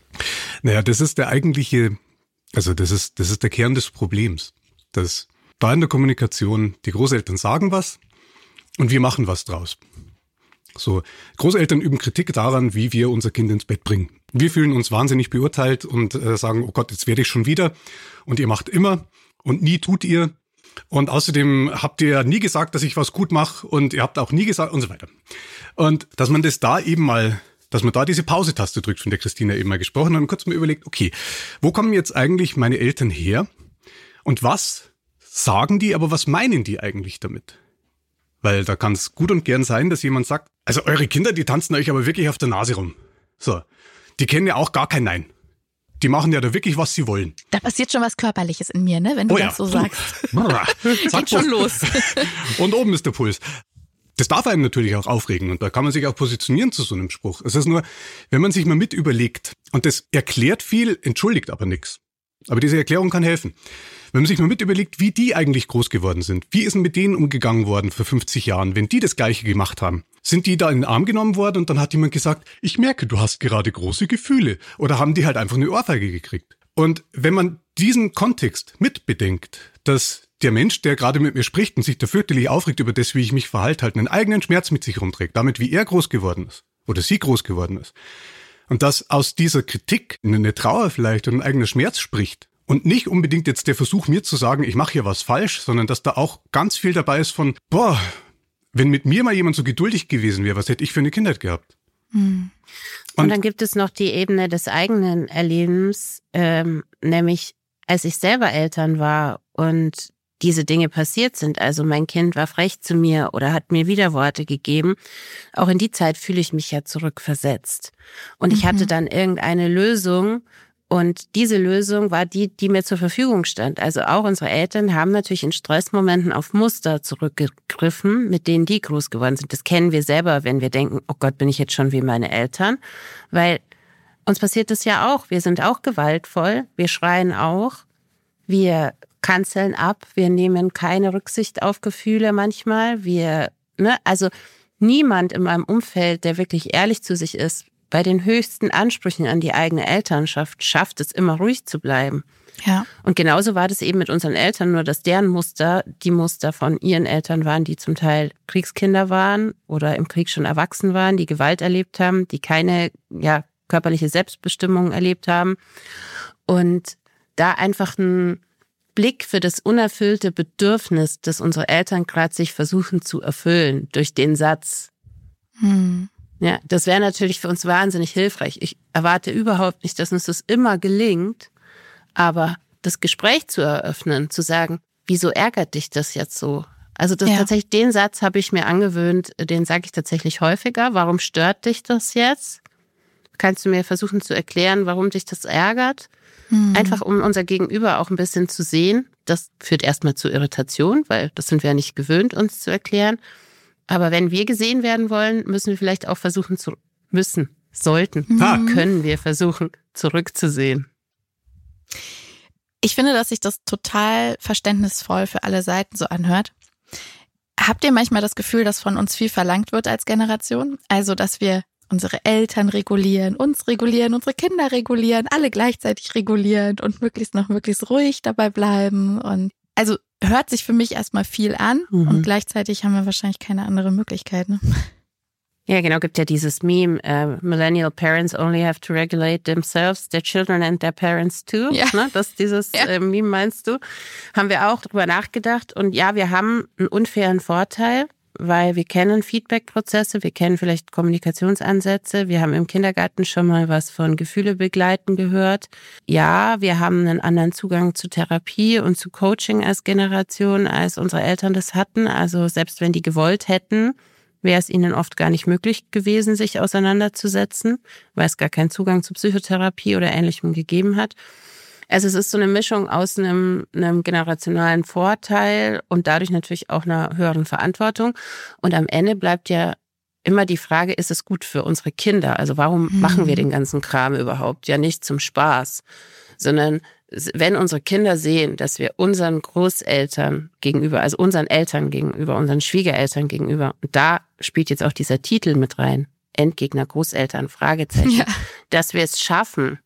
[SPEAKER 1] Naja, das ist der eigentliche, also das ist, das ist der Kern des Problems. Dass da in der Kommunikation die Großeltern sagen was und wir machen was draus. So, Großeltern üben Kritik daran, wie wir unser Kind ins Bett bringen. Wir fühlen uns wahnsinnig beurteilt und äh, sagen, oh Gott, jetzt werde ich schon wieder. Und ihr macht immer und nie tut ihr. Und außerdem habt ihr nie gesagt, dass ich was gut mache und ihr habt auch nie gesagt und so weiter. Und dass man das da eben mal, dass man da diese Pause-Taste drückt, von der Christina eben mal gesprochen hat und kurz mal überlegt, okay, wo kommen jetzt eigentlich meine Eltern her und was sagen die, aber was meinen die eigentlich damit? Weil da kann es gut und gern sein, dass jemand sagt, also eure Kinder, die tanzen euch aber wirklich auf der Nase rum. So, die kennen ja auch gar kein Nein. Die machen ja da wirklich, was sie wollen.
[SPEAKER 2] Da passiert schon was Körperliches in mir, ne? Wenn du
[SPEAKER 1] oh
[SPEAKER 2] das
[SPEAKER 1] ja.
[SPEAKER 2] so sagst.
[SPEAKER 1] Geht
[SPEAKER 2] schon los.
[SPEAKER 1] Und oben ist der Puls. Das darf einen natürlich auch aufregen und da kann man sich auch positionieren zu so einem Spruch. Es ist nur, wenn man sich mal mit überlegt und das erklärt viel, entschuldigt aber nichts. Aber diese Erklärung kann helfen. Wenn man sich mal mit überlegt, wie die eigentlich groß geworden sind, wie ist denn mit denen umgegangen worden vor fünfzig Jahren, wenn die das Gleiche gemacht haben? Sind die da in den Arm genommen worden und dann hat jemand gesagt, ich merke, du hast gerade große Gefühle. Oder haben die halt einfach eine Ohrfeige gekriegt? Und wenn man diesen Kontext mitbedenkt, dass der Mensch, der gerade mit mir spricht und sich da fürchterlich aufregt über das, wie ich mich verhalte, halt einen eigenen Schmerz mit sich rumträgt, damit wie er groß geworden ist oder sie groß geworden ist. Und dass aus dieser Kritik eine Trauer vielleicht und ein eigener Schmerz spricht. Und nicht unbedingt jetzt der Versuch, mir zu sagen, ich mache hier was falsch, sondern dass da auch ganz viel dabei ist von, boah, wenn mit mir mal jemand so geduldig gewesen wäre, was hätte ich für eine Kindheit gehabt?
[SPEAKER 3] Mhm. Und, und dann gibt es noch die Ebene des eigenen Erlebens, ähm, nämlich als ich selber Eltern war und diese Dinge passiert sind, also mein Kind war frech zu mir oder hat mir Widerworte gegeben, auch in die Zeit fühle ich mich ja zurückversetzt. Und ich mhm. hatte dann irgendeine Lösung und diese Lösung war die, die mir zur Verfügung stand. Also auch unsere Eltern haben natürlich in Stressmomenten auf Muster zurückgegriffen, mit denen die groß geworden sind. Das kennen wir selber, wenn wir denken, oh Gott, bin ich jetzt schon wie meine Eltern? Weil uns passiert das ja auch. Wir sind auch gewaltvoll, wir schreien auch, wir kanzeln ab, wir nehmen keine Rücksicht auf Gefühle manchmal. Wir, ne, also niemand in meinem Umfeld, der wirklich ehrlich zu sich ist, bei den höchsten Ansprüchen an die eigene Elternschaft schafft es immer ruhig zu bleiben.
[SPEAKER 2] Ja.
[SPEAKER 3] Und genauso war das eben mit unseren Eltern, nur dass deren Muster die Muster von ihren Eltern waren, die zum Teil Kriegskinder waren oder im Krieg schon erwachsen waren, die Gewalt erlebt haben, die keine ja, körperliche Selbstbestimmung erlebt haben. Und da einfach ein Blick für das unerfüllte Bedürfnis, das unsere Eltern gerade sich versuchen zu erfüllen durch den Satz.
[SPEAKER 2] Hm.
[SPEAKER 3] Ja, das wäre natürlich für uns wahnsinnig hilfreich. Ich erwarte überhaupt nicht, dass uns das immer gelingt, aber das Gespräch zu eröffnen, zu sagen, wieso ärgert dich das jetzt so? Also das
[SPEAKER 2] Ja.
[SPEAKER 3] tatsächlich, den Satz habe ich mir angewöhnt, den sage ich tatsächlich häufiger. Warum stört dich das jetzt? Kannst du mir versuchen zu erklären, warum dich das ärgert?
[SPEAKER 2] Hm.
[SPEAKER 3] Einfach um unser Gegenüber auch ein bisschen zu sehen. Das führt erstmal zu Irritation, weil das sind wir ja nicht gewöhnt, uns zu erklären. Aber wenn wir gesehen werden wollen, müssen wir vielleicht auch versuchen zu, müssen, sollten,
[SPEAKER 1] Ah.
[SPEAKER 3] können wir versuchen, zurückzusehen.
[SPEAKER 2] Ich finde, dass sich das total verständnisvoll für alle Seiten so anhört. Habt ihr manchmal das Gefühl, dass von uns viel verlangt wird als Generation? Also, dass wir unsere Eltern regulieren, uns regulieren, unsere Kinder regulieren, alle gleichzeitig regulieren und möglichst noch möglichst ruhig dabei bleiben. Und also hört sich für mich erstmal viel an
[SPEAKER 3] Mhm.
[SPEAKER 2] und gleichzeitig haben wir wahrscheinlich keine andere Möglichkeit. Ne?
[SPEAKER 3] Ja, genau, gibt ja dieses Meme, uh, Millennial parents only have to regulate themselves, their children and their parents too.
[SPEAKER 2] Ja.
[SPEAKER 3] Ne, das dieses
[SPEAKER 2] Ja.
[SPEAKER 3] äh, Meme meinst du? Haben wir auch drüber nachgedacht. Und ja, wir haben einen unfairen Vorteil, weil wir kennen Feedback-Prozesse, wir kennen vielleicht Kommunikationsansätze, wir haben im Kindergarten schon mal was von Gefühle begleiten gehört. Ja, wir haben einen anderen Zugang zu Therapie und zu Coaching als Generation, als unsere Eltern das hatten. Also selbst wenn die gewollt hätten, wäre es ihnen oft gar nicht möglich gewesen, sich auseinanderzusetzen, weil es gar keinen Zugang zu Psychotherapie oder Ähnlichem gegeben hat. Also es ist so eine Mischung aus einem, einem generationalen Vorteil und dadurch natürlich auch einer höheren Verantwortung. Und am Ende bleibt ja immer die Frage, ist es gut für unsere Kinder? Also warum
[SPEAKER 2] Mhm.
[SPEAKER 3] machen wir den ganzen Kram überhaupt? Ja, nicht zum Spaß, sondern wenn unsere Kinder sehen, dass wir unseren Großeltern gegenüber, also unseren Eltern gegenüber, unseren Schwiegereltern gegenüber, und da spielt jetzt auch dieser Titel mit rein, Endgegner, Großeltern, Fragezeichen,
[SPEAKER 2] Ja.
[SPEAKER 3] dass wir es schaffen,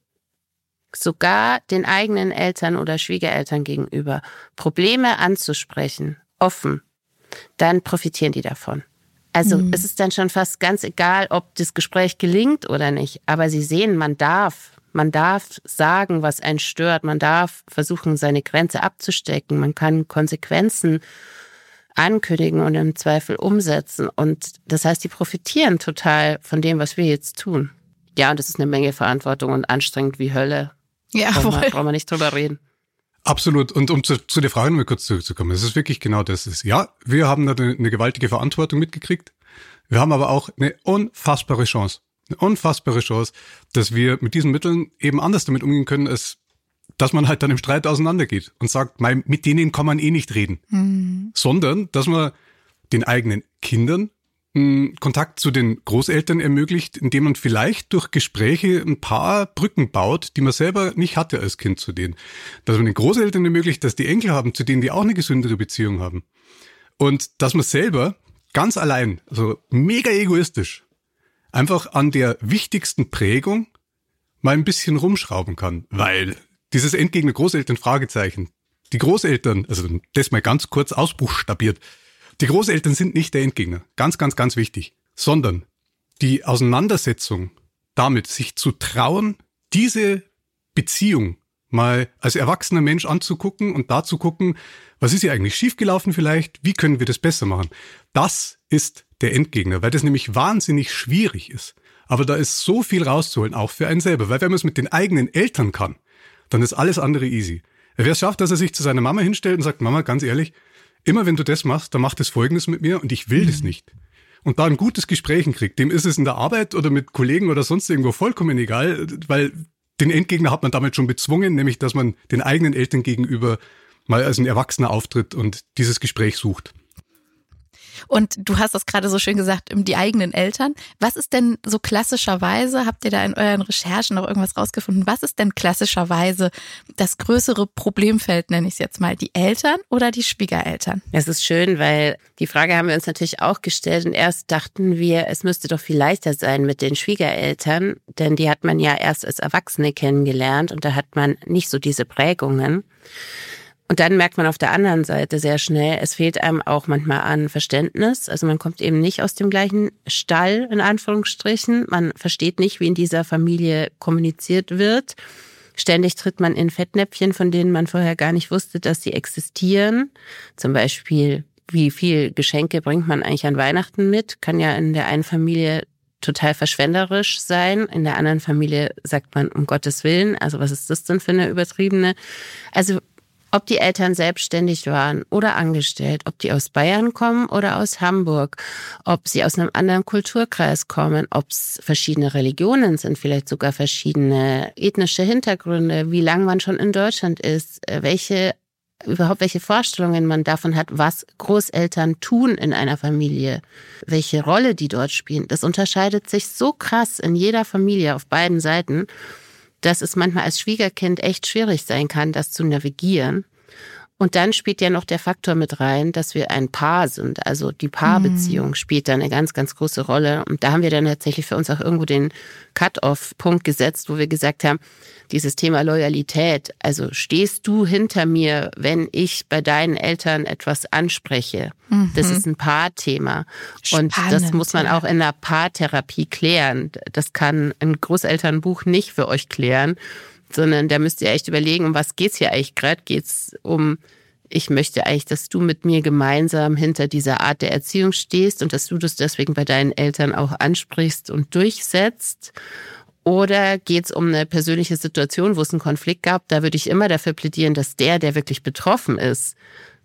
[SPEAKER 3] sogar den eigenen Eltern oder Schwiegereltern gegenüber Probleme anzusprechen, offen, dann profitieren die davon. Also
[SPEAKER 2] Mhm.
[SPEAKER 3] es ist dann schon fast ganz egal, ob das Gespräch gelingt oder nicht, aber sie sehen, man darf, man darf sagen, was einen stört, man darf versuchen, seine Grenze abzustecken, man kann Konsequenzen ankündigen und im Zweifel umsetzen und das heißt, die profitieren total von dem, was wir jetzt tun. Ja, und das ist eine Menge Verantwortung und anstrengend wie Hölle.
[SPEAKER 2] Ja,
[SPEAKER 3] Brauchen
[SPEAKER 2] wohl.
[SPEAKER 3] wir, brauchen wir nicht drüber reden.
[SPEAKER 1] Absolut. Und um zu, zu der Frage nochmal kurz zurückzukommen, es ist wirklich genau das. Ist, ja, wir haben da eine, eine gewaltige Verantwortung mitgekriegt. Wir haben aber auch eine unfassbare Chance. Eine unfassbare Chance, dass wir mit diesen Mitteln eben anders damit umgehen können, als dass man halt dann im Streit auseinandergeht und sagt, mei, mit denen kann man eh nicht reden.
[SPEAKER 2] Mhm.
[SPEAKER 1] Sondern, dass man den eigenen Kindern mh, Kontakt zu den Großeltern ermöglicht, indem man vielleicht durch Gespräche ein paar Brücken baut, die man selber nicht hatte als Kind zu denen. Dass man den Großeltern ermöglicht, dass die Enkel haben, zu denen die auch eine gesündere Beziehung haben. Und dass man selber ganz allein, also mega egoistisch, einfach an der wichtigsten Prägung mal ein bisschen rumschrauben kann. Weil dieses Endgegner Großeltern Fragezeichen, die Großeltern, also das mal ganz kurz ausbuchstabiert, die Großeltern sind nicht der Endgegner, ganz, ganz, ganz wichtig, sondern die Auseinandersetzung damit, sich zu trauen, diese Beziehung mal als erwachsener Mensch anzugucken und da zu gucken, was ist hier eigentlich schiefgelaufen vielleicht, wie können wir das besser machen. Das ist der Endgegner, weil das nämlich wahnsinnig schwierig ist. Aber da ist so viel rauszuholen, auch für einen selber, weil wenn man es mit den eigenen Eltern kann, dann ist alles andere easy. Wer es schafft, dass er sich zu seiner Mama hinstellt und sagt, Mama, ganz ehrlich, immer wenn du das machst, dann mach das Folgendes mit mir und ich will das nicht. Und da ein gutes Gespräch kriegt, dem ist es in der Arbeit oder mit Kollegen oder sonst irgendwo vollkommen egal, weil den Endgegner hat man damit schon bezwungen, nämlich dass man den eigenen Eltern gegenüber mal als ein Erwachsener auftritt und dieses Gespräch sucht.
[SPEAKER 2] Und du hast das gerade so schön gesagt, die eigenen Eltern. Was ist denn so klassischerweise, habt ihr da in euren Recherchen noch irgendwas rausgefunden, was ist denn klassischerweise das größere Problemfeld, nenne ich es jetzt mal, die Eltern oder die Schwiegereltern?
[SPEAKER 3] Es ist schön, weil die Frage haben wir uns natürlich auch gestellt und erst dachten wir, es müsste doch viel leichter sein mit den Schwiegereltern, denn die hat man ja erst als Erwachsene kennengelernt und da hat man nicht so diese Prägungen. Und dann merkt man auf der anderen Seite sehr schnell, es fehlt einem auch manchmal an Verständnis. Also man kommt eben nicht aus dem gleichen Stall, in Anführungsstrichen. Man versteht nicht, wie in dieser Familie kommuniziert wird. Ständig tritt man in Fettnäpfchen, von denen man vorher gar nicht wusste, dass sie existieren. Zum Beispiel, wie viel Geschenke bringt man eigentlich an Weihnachten mit? Kann ja in der einen Familie total verschwenderisch sein. In der anderen Familie sagt man, um Gottes Willen, also was ist das denn für eine übertriebene? Also ob die Eltern selbstständig waren oder angestellt, ob die aus Bayern kommen oder aus Hamburg, ob sie aus einem anderen Kulturkreis kommen, ob es verschiedene Religionen sind, vielleicht sogar verschiedene ethnische Hintergründe, wie lange man schon in Deutschland ist, welche überhaupt welche Vorstellungen man davon hat, was Großeltern tun in einer Familie, welche Rolle die dort spielen. Das unterscheidet sich so krass in jeder Familie auf beiden Seiten, dass es manchmal als Schwiegerkind echt schwierig sein kann, das zu navigieren. Und dann spielt ja noch der Faktor mit rein, dass wir ein Paar sind. Also die Paarbeziehung mhm. spielt da eine ganz, ganz große Rolle. Und da haben wir dann tatsächlich für uns auch irgendwo den Cut-off-Punkt gesetzt, wo wir gesagt haben, dieses Thema Loyalität, also stehst du hinter mir, wenn ich bei deinen Eltern etwas anspreche? Mhm. Das ist ein Paarthema. Und Spannend, das muss man ja. auch in der Paartherapie klären. Das kann ein Großelternbuch nicht für euch klären, sondern da müsst ihr echt überlegen, um was geht's hier eigentlich gerade? Geht's um, ich möchte eigentlich, dass du mit mir gemeinsam hinter dieser Art der Erziehung stehst und dass du das deswegen bei deinen Eltern auch ansprichst und durchsetzt? Oder geht's um eine persönliche Situation, wo es einen Konflikt gab? Da würde ich immer dafür plädieren, dass der, der wirklich betroffen ist,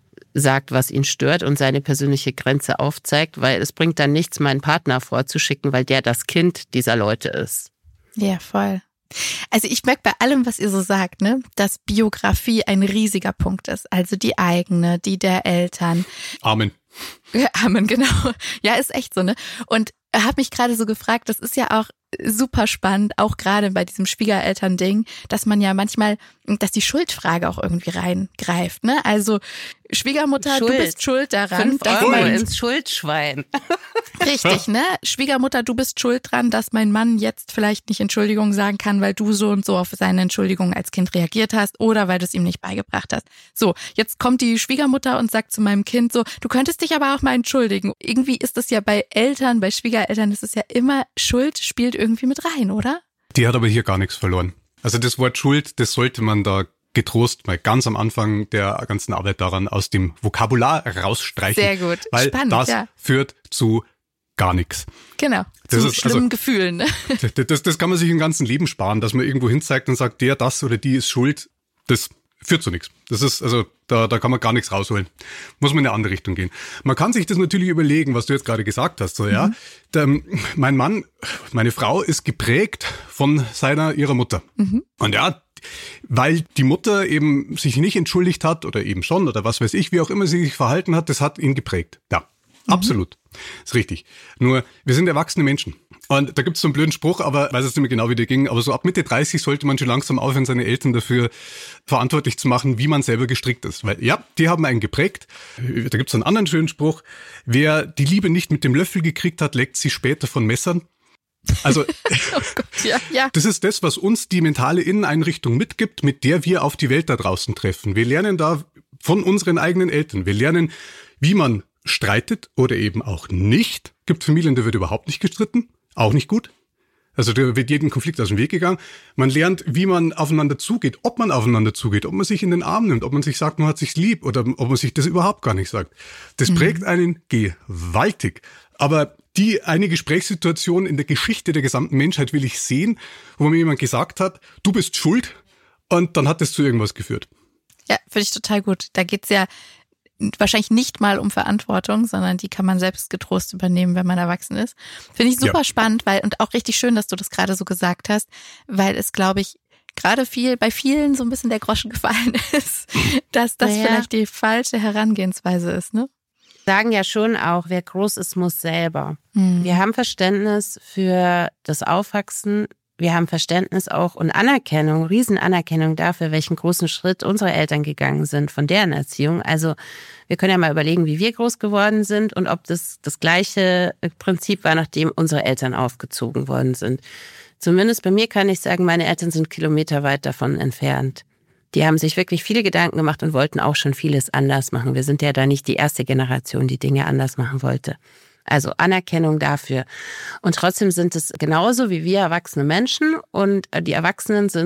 [SPEAKER 3] sagt, was ihn stört und seine persönliche Grenze aufzeigt, weil es bringt dann nichts, meinen Partner vorzuschicken, weil der das Kind dieser Leute ist.
[SPEAKER 2] Ja, voll. Also ich merke bei allem, was ihr so sagt, ne, dass Biografie ein riesiger Punkt ist. Also die eigene, die der Eltern.
[SPEAKER 1] Amen.
[SPEAKER 2] Ja, Amen, genau. Ja, ist echt so, ne? Und habe mich gerade so gefragt, das ist ja auch super spannend, auch gerade bei diesem Schwiegereltern-Ding, dass man ja manchmal, dass die Schuldfrage auch irgendwie reingreift, ne? Also Schwiegermutter,
[SPEAKER 3] Schuld.
[SPEAKER 2] du bist schuld daran,
[SPEAKER 3] Fünf
[SPEAKER 2] dass
[SPEAKER 3] Euro
[SPEAKER 2] mein
[SPEAKER 3] ins Schuldschwein.
[SPEAKER 2] Richtig, ne? Schwiegermutter, du bist schuld dran, dass mein Mann jetzt vielleicht nicht Entschuldigung sagen kann, weil du so und so auf seine Entschuldigung als Kind reagiert hast oder weil du es ihm nicht beigebracht hast. So, jetzt kommt die Schwiegermutter und sagt zu meinem Kind so, du könntest dich aber auch mal entschuldigen. Irgendwie ist das ja bei Eltern, bei Schwiegereltern, ist es ja immer, Schuld spielt irgendwie mit rein, oder?
[SPEAKER 1] Die hat aber hier gar nichts verloren. Also das Wort Schuld, das sollte man da getrost mal ganz am Anfang der ganzen Arbeit daran aus dem Vokabular rausstreichen.
[SPEAKER 2] Sehr gut.
[SPEAKER 1] Weil
[SPEAKER 2] Spannend,
[SPEAKER 1] das
[SPEAKER 2] ja.
[SPEAKER 1] führt zu gar nichts.
[SPEAKER 2] Genau,
[SPEAKER 1] das
[SPEAKER 2] zu
[SPEAKER 1] ist,
[SPEAKER 2] schlimmen
[SPEAKER 1] also,
[SPEAKER 2] Gefühlen. Ne?
[SPEAKER 1] Das, das, das kann man sich im ganzen Leben sparen, dass man irgendwo hin zeigt und sagt, der, das oder die ist schuld. Das führt zu nichts. Das ist, also, da, da kann man gar nichts rausholen. Muss man in eine andere Richtung gehen. Man kann sich das natürlich überlegen, was du jetzt gerade gesagt hast, so, ja. Mhm. Der, mein Mann, meine Frau ist geprägt von seiner, ihrer Mutter. Mhm. Und ja, weil die Mutter eben sich nicht entschuldigt hat oder eben schon oder was weiß ich, wie auch immer sie sich verhalten hat, das hat ihn geprägt. Ja, mhm. absolut. Ist richtig. Nur, wir sind erwachsene Menschen. Und da gibt's so einen blöden Spruch, aber ich weiß jetzt nicht mehr genau, wie der ging, aber so ab Mitte dreißig sollte man schon langsam aufhören, seine Eltern dafür verantwortlich zu machen, wie man selber gestrickt ist. Weil ja, die haben einen geprägt. Da gibt's einen anderen schönen Spruch. Wer die Liebe nicht mit dem Löffel gekriegt hat, leckt sie später von Messern. Also,
[SPEAKER 2] oh Gott, ja, ja.
[SPEAKER 1] Das ist das, was uns die mentale Inneneinrichtung mitgibt, mit der wir auf die Welt da draußen treffen. Wir lernen da von unseren eigenen Eltern. Wir lernen, wie man streitet oder eben auch nicht. Gibt Familien, da wird überhaupt nicht gestritten. Auch nicht gut. Also da wird jeden Konflikt aus dem Weg gegangen. Man lernt, wie man aufeinander zugeht, ob man aufeinander zugeht, ob man sich in den Arm nimmt, ob man sich sagt, man hat sich lieb oder ob man sich das überhaupt gar nicht sagt. Das mhm. prägt einen gewaltig. Aber die eine Gesprächssituation in der Geschichte der gesamten Menschheit will ich sehen, wo mir jemand gesagt hat, du bist schuld und dann hat das zu irgendwas geführt.
[SPEAKER 2] Ja, finde ich total gut. Da geht's ja wahrscheinlich nicht mal um Verantwortung, sondern die kann man selbst getrost übernehmen, wenn man erwachsen ist. Finde ich super ja. spannend, weil und auch richtig schön, dass du das gerade so gesagt hast, weil es, glaube ich, gerade viel bei vielen so ein bisschen der Groschen gefallen ist, dass das naja. vielleicht die falsche Herangehensweise ist, ne?
[SPEAKER 3] Sagen ja schon auch, wer groß ist, muss selber. Mhm. Wir haben Verständnis für das Aufwachsen. Wir haben Verständnis auch und Anerkennung, Riesenanerkennung dafür, welchen großen Schritt unsere Eltern gegangen sind von deren Erziehung. Also wir können ja mal überlegen, wie wir groß geworden sind und ob das das gleiche Prinzip war, nachdem unsere Eltern aufgezogen worden sind. Zumindest bei mir kann ich sagen, meine Eltern sind kilometerweit davon entfernt. Die haben sich wirklich viele Gedanken gemacht und wollten auch schon vieles anders machen. Wir sind ja da nicht die erste Generation, die Dinge anders machen wollte. Also Anerkennung dafür. Und trotzdem sind es genauso wie wir erwachsene Menschen und die Erwachsenen sind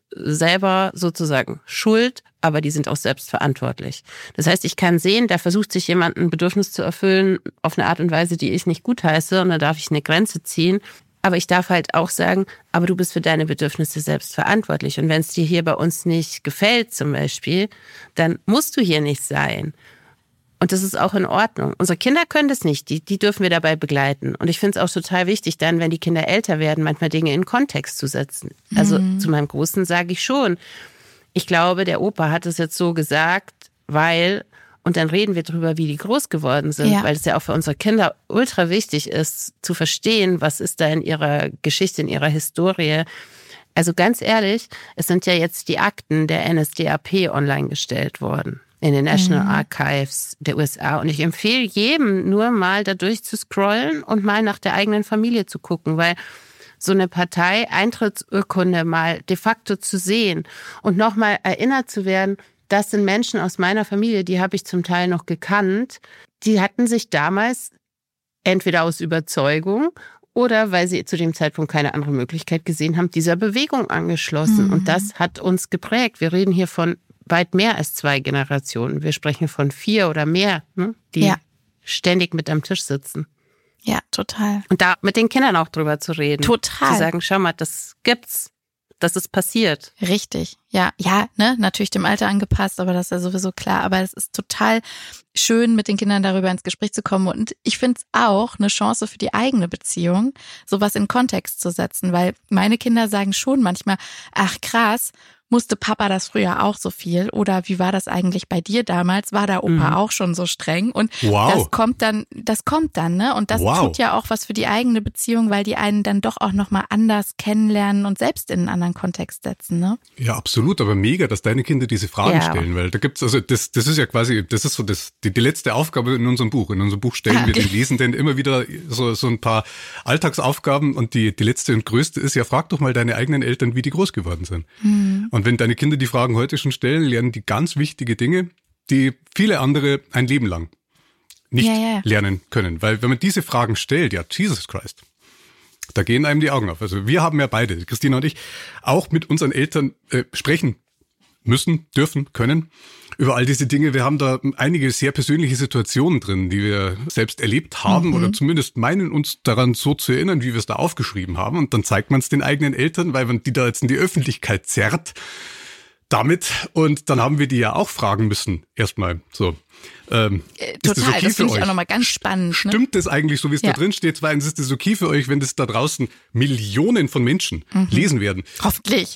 [SPEAKER 3] selber sozusagen schuld, aber die sind auch selbst verantwortlich. Das heißt, ich kann sehen, da versucht sich jemand ein Bedürfnis zu erfüllen auf eine Art und Weise, die ich nicht gutheiße, und da darf ich eine Grenze ziehen. Aber ich darf halt auch sagen, aber du bist für deine Bedürfnisse selbst verantwortlich. Und wenn es dir hier bei uns nicht gefällt zum Beispiel, dann musst du hier nicht sein. Und das ist auch in Ordnung. Unsere Kinder können das nicht, die, die dürfen wir dabei begleiten. Und ich finde es auch total wichtig, dann, wenn die Kinder älter werden, manchmal Dinge in Kontext zu setzen. Also mhm. zu meinem Großen sage ich schon, ich glaube, der Opa hat es jetzt so gesagt, weil, und dann reden wir drüber, wie die groß geworden sind, ja. weil es ja auch für unsere Kinder ultra wichtig ist, zu verstehen, was ist da in ihrer Geschichte, in ihrer Historie. Also ganz ehrlich, es sind ja jetzt die Akten der N S D A P online gestellt worden. In den National mhm. Archives der U S A. Und ich empfehle jedem, nur mal da durch zu scrollen und mal nach der eigenen Familie zu gucken, weil so eine Partei-Eintrittsurkunde mal de facto zu sehen und nochmal erinnert zu werden, das sind Menschen aus meiner Familie, die habe ich zum Teil noch gekannt, die hatten sich damals entweder aus Überzeugung oder weil sie zu dem Zeitpunkt keine andere Möglichkeit gesehen haben, dieser Bewegung angeschlossen. Mhm. Und das hat uns geprägt. Wir reden hier von weit mehr als zwei Generationen. Wir sprechen von vier oder mehr, ne, die ja. ständig mit am Tisch sitzen.
[SPEAKER 2] Ja, total.
[SPEAKER 3] Und da mit den Kindern auch drüber zu reden.
[SPEAKER 2] Total.
[SPEAKER 3] Zu sagen, schau mal, das gibt's. Das ist passiert.
[SPEAKER 2] Richtig, ja, ja, ne, natürlich dem Alter angepasst, aber das ist ja sowieso klar. Aber es ist total schön, mit den Kindern darüber ins Gespräch zu kommen. Und ich finde es auch eine Chance für die eigene Beziehung, sowas in Kontext zu setzen, weil meine Kinder sagen schon manchmal, ach krass, musste Papa das früher auch so viel? Oder wie war das eigentlich bei dir damals? War der Opa mhm. auch schon so streng? Und wow. das kommt dann, das kommt dann, ne? Und das wow. tut ja auch was für die eigene Beziehung, weil die einen dann doch auch nochmal anders kennenlernen und selbst in einen anderen Kontext setzen, ne?
[SPEAKER 1] Ja, absolut, aber mega, dass deine Kinder diese Fragen ja. stellen, weil da gibt's, also das, das ist ja quasi, das ist so das, die, die letzte Aufgabe in unserem Buch. In unserem Buch stellen ah, okay. wir den Lesenden immer wieder so, so ein paar Alltagsaufgaben und die, die letzte und größte ist ja, frag doch mal deine eigenen Eltern, wie die groß geworden sind. Mhm. Und wenn deine Kinder die Fragen heute schon stellen, lernen die ganz wichtige Dinge, die viele andere ein Leben lang nicht ja, ja. lernen können. Weil wenn man diese Fragen stellt, ja, Jesus Christ, da gehen einem die Augen auf. Also wir haben ja beide, Christina und ich, auch mit unseren Eltern äh, sprechen müssen, dürfen, können über all diese Dinge. Wir haben da einige sehr persönliche Situationen drin, die wir selbst erlebt haben mhm. oder zumindest meinen uns daran so zu erinnern, wie wir es da aufgeschrieben haben. Und dann zeigt man es den eigenen Eltern, weil man die da jetzt in die Öffentlichkeit zerrt damit. Und dann haben wir die ja auch fragen müssen, erstmal so. Ähm,
[SPEAKER 2] äh, total, ist das, okay das finde ich auch nochmal ganz spannend.
[SPEAKER 1] Stimmt
[SPEAKER 2] ne?
[SPEAKER 1] das eigentlich, so wie es ja. da drin steht? Zweitens, ist das okay für euch, wenn das da draußen Millionen von Menschen mhm. lesen werden?
[SPEAKER 2] Hoffentlich.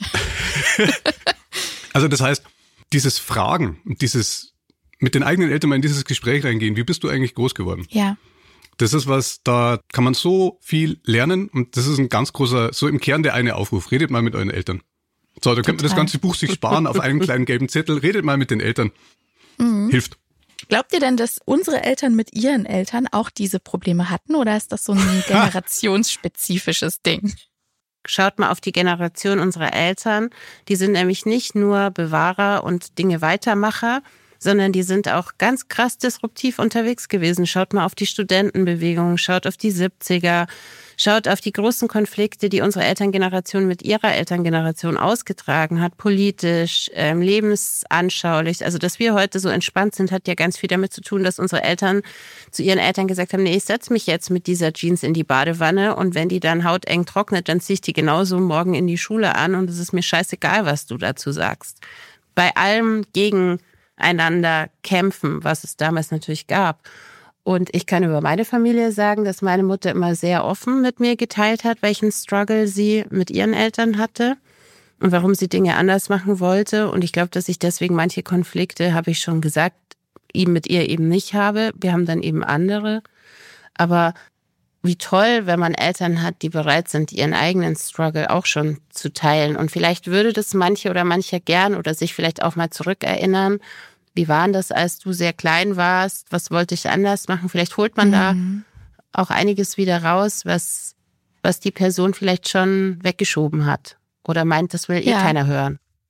[SPEAKER 1] Also das heißt, dieses Fragen und dieses mit den eigenen Eltern mal in dieses Gespräch reingehen, wie bist du eigentlich groß geworden?
[SPEAKER 2] Ja.
[SPEAKER 1] Das ist was, da kann man so viel lernen und das ist ein ganz großer, so im Kern der eine Aufruf. Redet mal mit euren Eltern. So, da könnt ihr das ganze Buch sich sparen auf einen kleinen gelben Zettel. Redet mal mit den Eltern. Mhm. Hilft.
[SPEAKER 2] Glaubt ihr denn, dass unsere Eltern mit ihren Eltern auch diese Probleme hatten oder ist das so ein generationsspezifisches Ding?
[SPEAKER 3] Schaut mal auf die Generation unserer Eltern. Die sind nämlich nicht nur Bewahrer und Dinge Weitermacher, sondern die sind auch ganz krass disruptiv unterwegs gewesen. Schaut mal auf die Studentenbewegung, schaut auf die siebziger, schaut auf die großen Konflikte, die unsere Elterngeneration mit ihrer Elterngeneration ausgetragen hat, politisch, ähm, lebensanschaulich. Also, dass wir heute so entspannt sind, hat ja ganz viel damit zu tun, dass unsere Eltern zu ihren Eltern gesagt haben, nee, ich setze mich jetzt mit dieser Jeans in die Badewanne und wenn die dann hauteng trocknet, dann ziehe ich die genauso morgen in die Schule an und es ist mir scheißegal, was du dazu sagst. Bei allem gegeneinander kämpfen, was es damals natürlich gab. Und ich kann über meine Familie sagen, dass meine Mutter immer sehr offen mit mir geteilt hat, welchen Struggle sie mit ihren Eltern hatte und warum sie Dinge anders machen wollte. Und ich glaube, dass ich deswegen manche Konflikte, habe ich schon gesagt, eben mit ihr eben nicht habe. Wir haben dann eben andere. Aber wie toll, wenn man Eltern hat, die bereit sind, ihren eigenen Struggle auch schon zu teilen. Und vielleicht würde das manche oder mancher gern oder sich vielleicht auch mal zurückerinnern. Wie war das, als du sehr klein warst? Was wollte ich anders machen? Vielleicht holt man mhm. da auch einiges wieder raus, was, was die Person vielleicht schon weggeschoben hat oder meint, das will eh
[SPEAKER 2] ja.
[SPEAKER 3] keiner hören.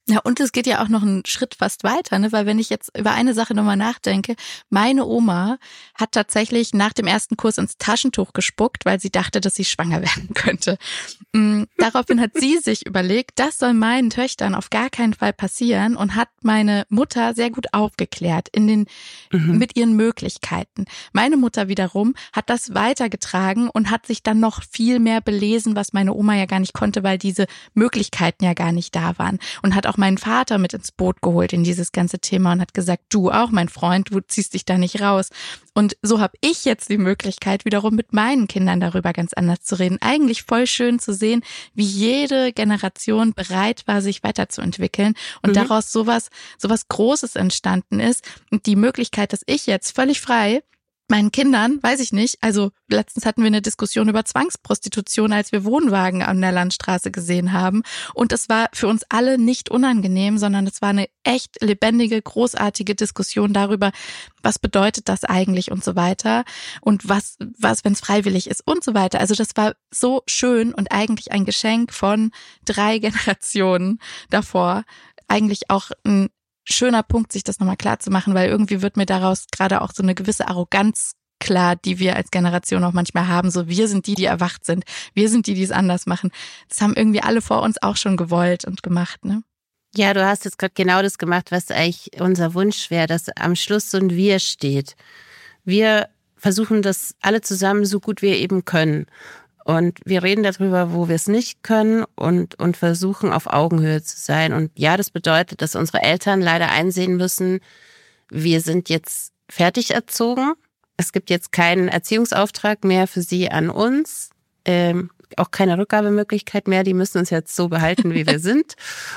[SPEAKER 2] Ja, und es geht ja auch noch einen Schritt fast weiter, ne? Weil wenn ich jetzt über eine Sache nochmal nachdenke, meine Oma hat tatsächlich nach dem ersten Kurs ins Taschentuch gespuckt, weil sie dachte, dass sie schwanger werden könnte. Mhm. Daraufhin hat sie sich überlegt, das soll meinen Töchtern auf gar keinen Fall passieren und hat meine Mutter sehr gut aufgeklärt in den mhm. mit ihren Möglichkeiten. Meine Mutter wiederum hat das weitergetragen und hat sich dann noch viel mehr belesen, was meine Oma ja gar nicht konnte, weil diese Möglichkeiten ja gar nicht da waren. Und hat auch meinen Vater mit ins Boot geholt in dieses ganze Thema und hat gesagt, du auch, mein Freund, du ziehst dich da nicht raus. Und so habe ich jetzt die Möglichkeit, wiederum mit meinen Kindern darüber ganz anders zu reden. Eigentlich voll schön zu sehen, wie jede Generation bereit war, sich weiterzuentwickeln und mhm. daraus sowas, sowas Großes entstanden ist. Und die Möglichkeit, dass ich jetzt völlig frei meinen Kindern, weiß ich nicht, also letztens hatten wir eine Diskussion über Zwangsprostitution, als wir Wohnwagen an der Landstraße gesehen haben. Und das war für uns alle nicht unangenehm, sondern es war eine echt lebendige, großartige Diskussion darüber, was bedeutet das eigentlich und so weiter und was, was, wenn es freiwillig ist und so weiter. Also das war so schön und eigentlich ein Geschenk von drei Generationen davor. Eigentlich auch ein schöner Punkt, sich das nochmal klar zu machen, weil irgendwie wird mir daraus gerade auch so eine gewisse Arroganz klar, die wir als Generation auch manchmal haben. So, wir sind die, die erwacht sind. Wir sind die, die es anders machen. Das haben irgendwie alle vor uns auch schon gewollt und gemacht, ne?
[SPEAKER 3] Ja, du hast jetzt gerade genau das gemacht, was eigentlich unser Wunsch wäre, dass am Schluss so ein Wir steht. Wir versuchen das alle zusammen so gut wir eben können. Und wir reden darüber, wo wir es nicht können und, und versuchen auf Augenhöhe zu sein. Und ja, das bedeutet, dass unsere Eltern leider einsehen müssen, wir sind jetzt fertig erzogen. Es gibt jetzt keinen Erziehungsauftrag mehr für sie an uns, ähm, auch keine Rückgabemöglichkeit mehr. Die müssen uns jetzt so behalten, wie wir sind.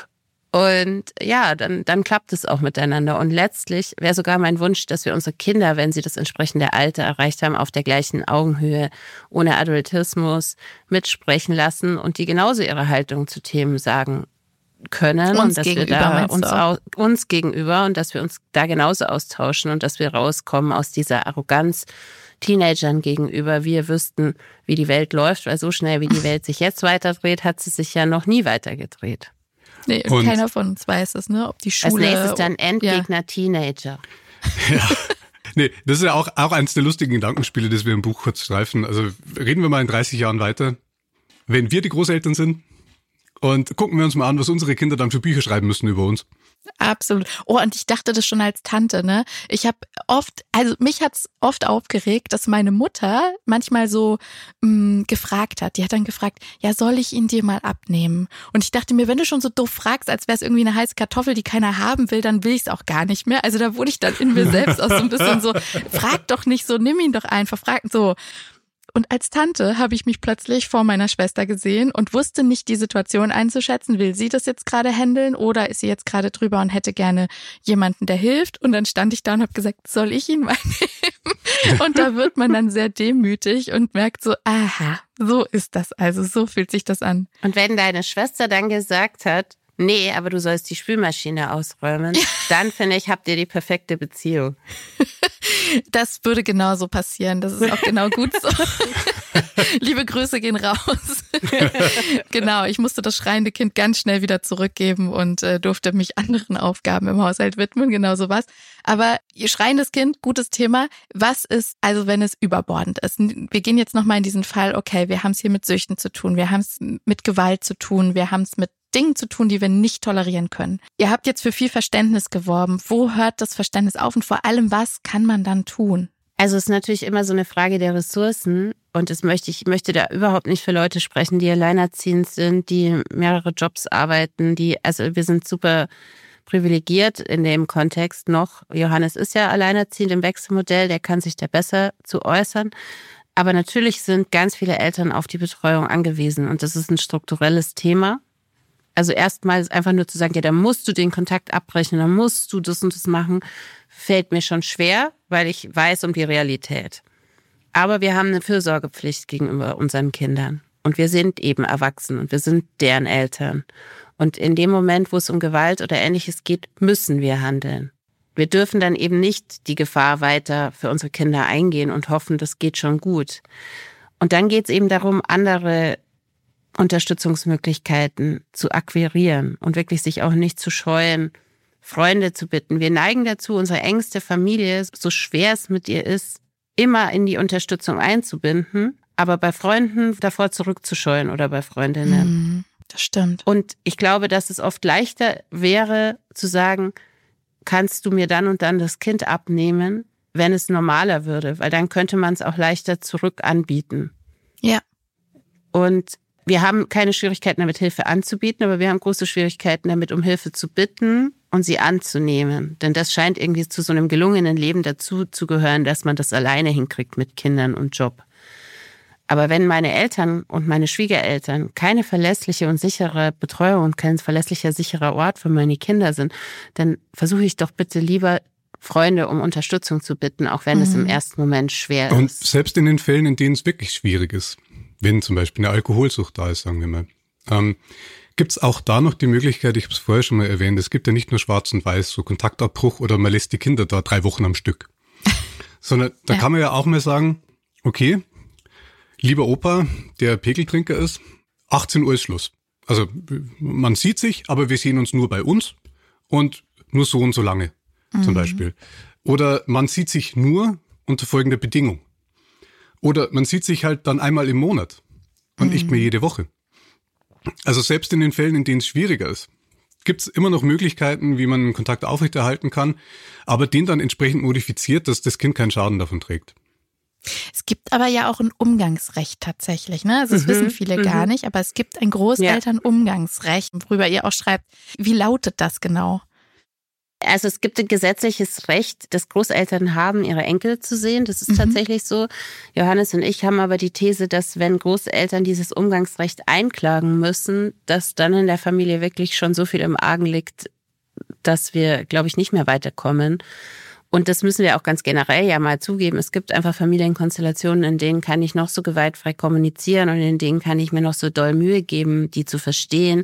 [SPEAKER 3] Und ja, dann, dann klappt es auch miteinander. Und letztlich wäre sogar mein Wunsch, dass wir unsere Kinder, wenn sie das entsprechende Alter erreicht haben, auf der gleichen Augenhöhe, ohne Adultismus mitsprechen lassen und die genauso ihre Haltung zu Themen sagen können.
[SPEAKER 2] Uns
[SPEAKER 3] und dass
[SPEAKER 2] gegenüber,
[SPEAKER 3] wir da uns,
[SPEAKER 2] auch.
[SPEAKER 3] uns gegenüber und dass wir uns da genauso austauschen und dass wir rauskommen aus dieser Arroganz Teenagern gegenüber. Wir wüssten, wie die Welt läuft, weil so schnell, wie die Welt sich jetzt weiterdreht, hat sie sich ja noch nie weitergedreht.
[SPEAKER 2] Nee, und keiner von uns weiß es, ne? Ob die Schule...
[SPEAKER 3] Als nächstes dann Endgegner ja. Teenager.
[SPEAKER 1] Ja. Nee, das ist ja auch, auch eins der lustigen Gedankenspiele, das wir im Buch kurz streifen. Also reden wir mal in dreißig Jahren weiter. Wenn wir die Großeltern sind und gucken wir uns mal an, was unsere Kinder dann für Bücher schreiben müssen über uns.
[SPEAKER 2] Absolut. Oh, und ich dachte das schon als Tante, ne? Ich habe oft, also mich hat's oft aufgeregt, dass meine Mutter manchmal so mh, gefragt hat. Die hat dann gefragt, ja, soll ich ihn dir mal abnehmen? Und ich dachte mir, wenn du schon so doof fragst, als wäre es irgendwie eine heiße Kartoffel, die keiner haben will, dann will ich es auch gar nicht mehr. Also da wurde ich dann in mir selbst auch so ein bisschen so, frag doch nicht so, nimm ihn doch einfach, frag so. Und als Tante habe ich mich plötzlich vor meiner Schwester gesehen und wusste nicht, die Situation einzuschätzen. Will sie das jetzt gerade handeln oder ist sie jetzt gerade drüber und hätte gerne jemanden, der hilft? Und dann stand ich da und habe gesagt, soll ich ihn mal nehmen? Und da wird man dann sehr demütig und merkt so, aha, so ist das also, so fühlt sich das an.
[SPEAKER 3] Und wenn deine Schwester dann gesagt hat, nee, aber du sollst die Spülmaschine ausräumen, ja. dann finde ich, habt ihr die perfekte Beziehung.
[SPEAKER 2] Das würde genauso passieren. Das ist auch genau gut so. Liebe Grüße gehen raus. Genau, ich musste das schreiende Kind ganz schnell wieder zurückgeben und äh, durfte mich anderen Aufgaben im Haushalt widmen, genau sowas. Aber ihr schreiendes Kind, gutes Thema. Was ist, also wenn es überbordend ist? Wir gehen jetzt nochmal in diesen Fall, okay, wir haben es hier mit Süchten zu tun, wir haben es mit Gewalt zu tun, wir haben es mit Dingen zu tun, die wir nicht tolerieren können. Ihr habt jetzt für viel Verständnis geworben. Wo hört das Verständnis auf und vor allem, was kann man dann tun?
[SPEAKER 3] Also es ist natürlich immer so eine Frage der Ressourcen und das möchte ich möchte da überhaupt nicht für Leute sprechen, die alleinerziehend sind, die mehrere Jobs arbeiten, die also wir sind super privilegiert in dem Kontext noch. Johannes ist ja alleinerziehend im Wechselmodell, der kann sich da besser zu äußern. Aber natürlich sind ganz viele Eltern auf die Betreuung angewiesen und das ist ein strukturelles Thema. Also erstmal einfach nur zu sagen, ja, da musst du den Kontakt abbrechen, da musst du das und das machen, fällt mir schon schwer, weil ich weiß um die Realität. Aber wir haben eine Fürsorgepflicht gegenüber unseren Kindern. Und wir sind eben erwachsen und wir sind deren Eltern. Und in dem Moment, wo es um Gewalt oder Ähnliches geht, müssen wir handeln. Wir dürfen dann eben nicht die Gefahr weiter für unsere Kinder eingehen und hoffen, das geht schon gut. Und dann geht es eben darum, andere Unterstützungsmöglichkeiten zu akquirieren und wirklich sich auch nicht zu scheuen, Freunde zu bitten. Wir neigen dazu, unsere engste Familie, so schwer es mit ihr ist, immer in die Unterstützung einzubinden, aber bei Freunden davor zurückzuscheuen oder bei Freundinnen.
[SPEAKER 2] Mhm, das stimmt.
[SPEAKER 3] Und ich glaube, dass es oft leichter wäre, zu sagen, kannst du mir dann und dann das Kind abnehmen, wenn es normaler würde, weil dann könnte man es auch leichter zurück anbieten.
[SPEAKER 2] Ja.
[SPEAKER 3] Und wir haben keine Schwierigkeiten damit, Hilfe anzubieten, aber wir haben große Schwierigkeiten damit, um Hilfe zu bitten und sie anzunehmen. Denn das scheint irgendwie zu so einem gelungenen Leben dazu zu gehören, dass man das alleine hinkriegt mit Kindern und Job. Aber wenn meine Eltern und meine Schwiegereltern keine verlässliche und sichere Betreuung und kein verlässlicher, sicherer Ort für meine Kinder sind, dann versuche ich doch bitte lieber, Freunde um Unterstützung zu bitten, auch wenn mhm. es im ersten Moment schwer
[SPEAKER 1] und
[SPEAKER 3] ist.
[SPEAKER 1] Und selbst in den Fällen, in denen es wirklich schwierig ist, wenn zum Beispiel eine Alkoholsucht da ist, sagen wir mal, ähm, gibt es auch da noch die Möglichkeit, ich habe es vorher schon mal erwähnt, es gibt ja nicht nur schwarz und weiß, so Kontaktabbruch oder man lässt die Kinder da drei Wochen am Stück. Sondern da ja. kann man ja auch mal sagen, okay, lieber Opa, der Pegeltrinker ist, achtzehn Uhr ist Schluss. Also man sieht sich, aber wir sehen uns nur bei uns und nur so und so lange mhm. zum Beispiel. Oder man sieht sich nur unter folgender Bedingung. Oder man sieht sich halt dann einmal im Monat und mhm. nicht mehr jede Woche. Also selbst in den Fällen, in denen es schwieriger ist, gibt es immer noch Möglichkeiten, wie man Kontakt aufrechterhalten kann, aber den dann entsprechend modifiziert, dass das Kind keinen Schaden davon trägt.
[SPEAKER 2] Es gibt aber ja auch ein Umgangsrecht tatsächlich, ne? Also das mhm, wissen viele mhm. gar nicht, aber es gibt ein Großelternumgangsrecht, worüber ihr auch schreibt. Wie lautet das genau?
[SPEAKER 3] Also es gibt ein gesetzliches Recht, dass Großeltern haben, ihre Enkel zu sehen. Das ist mhm. tatsächlich so. Johannes und ich haben aber die These, dass wenn Großeltern dieses Umgangsrecht einklagen müssen, dass dann in der Familie wirklich schon so viel im Argen liegt, dass wir, glaube ich, nicht mehr weiterkommen. Und das müssen wir auch ganz generell ja mal zugeben. Es gibt einfach Familienkonstellationen, in denen kann ich noch so gewaltfrei kommunizieren und in denen kann ich mir noch so doll Mühe geben, die zu verstehen.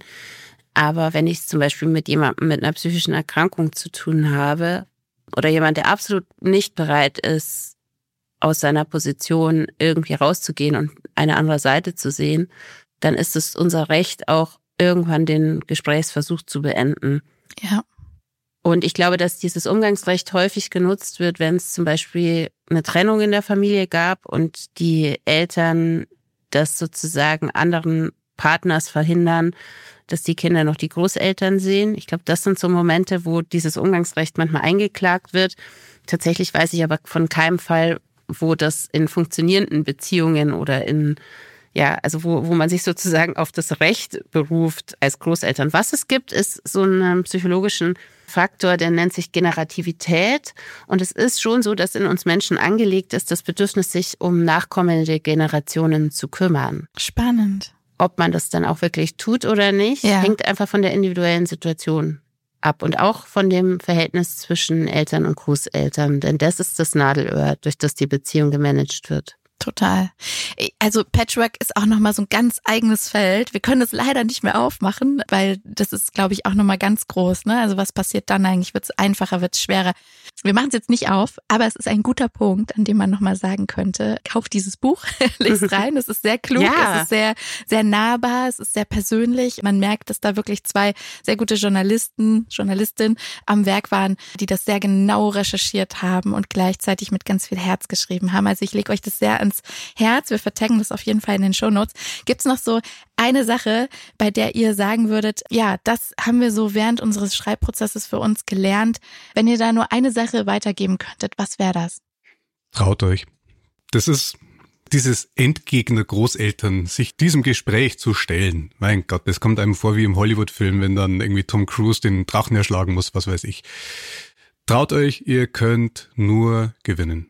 [SPEAKER 3] Aber wenn ich zum Beispiel mit jemandem mit einer psychischen Erkrankung zu tun habe oder jemand, der absolut nicht bereit ist, aus seiner Position irgendwie rauszugehen und eine andere Seite zu sehen, dann ist es unser Recht, auch irgendwann den Gesprächsversuch zu beenden.
[SPEAKER 2] Ja.
[SPEAKER 3] Und ich glaube, dass dieses Umgangsrecht häufig genutzt wird, wenn es zum Beispiel eine Trennung in der Familie gab und die Eltern das sozusagen anderen Partners verhindern, dass die Kinder noch die Großeltern sehen. Ich glaube, das sind so Momente, wo dieses Umgangsrecht manchmal eingeklagt wird. Tatsächlich weiß ich aber von keinem Fall, wo das in funktionierenden Beziehungen oder in, ja, also wo, wo man sich sozusagen auf das Recht beruft als Großeltern. Was es gibt, ist so einen psychologischen Faktor, der nennt sich Generativität. Und es ist schon so, dass in uns Menschen angelegt ist, das Bedürfnis, sich um nachkommende Generationen zu kümmern.
[SPEAKER 2] Spannend.
[SPEAKER 3] Ob man das dann auch wirklich tut oder nicht, ja. hängt einfach von der individuellen Situation ab und auch von dem Verhältnis zwischen Eltern und Großeltern. Denn das ist das Nadelöhr, durch das die Beziehung gemanagt wird.
[SPEAKER 2] Total. Also Patchwork ist auch nochmal so ein ganz eigenes Feld. Wir können es leider nicht mehr aufmachen, weil das ist, glaube ich, auch nochmal ganz groß. Ne? Also was passiert dann eigentlich? Wird es einfacher, wird es schwerer? Wir machen es jetzt nicht auf, aber es ist ein guter Punkt, an dem man nochmal sagen könnte, kauft dieses Buch, lest rein. Es ist sehr klug, ja. es ist sehr, sehr nahbar, es ist sehr persönlich. Man merkt, dass da wirklich zwei sehr gute Journalisten, Journalistinnen am Werk waren, die das sehr genau recherchiert haben und gleichzeitig mit ganz viel Herz geschrieben haben. Also ich lege euch das sehr ans Herz. Wir vertaggen das auf jeden Fall in den Shownotes. Gibt es noch so eine Sache, bei der ihr sagen würdet, ja, das haben wir so während unseres Schreibprozesses für uns gelernt. Wenn ihr da nur eine Sache weitergeben könntet, was wäre das?
[SPEAKER 1] Traut euch. Das ist dieses Endgegner-Großeltern, sich diesem Gespräch zu stellen. Mein Gott, das kommt einem vor wie im Hollywood-Film, wenn dann irgendwie Tom Cruise den Drachen erschlagen muss, was weiß ich. Traut euch, ihr könnt nur gewinnen.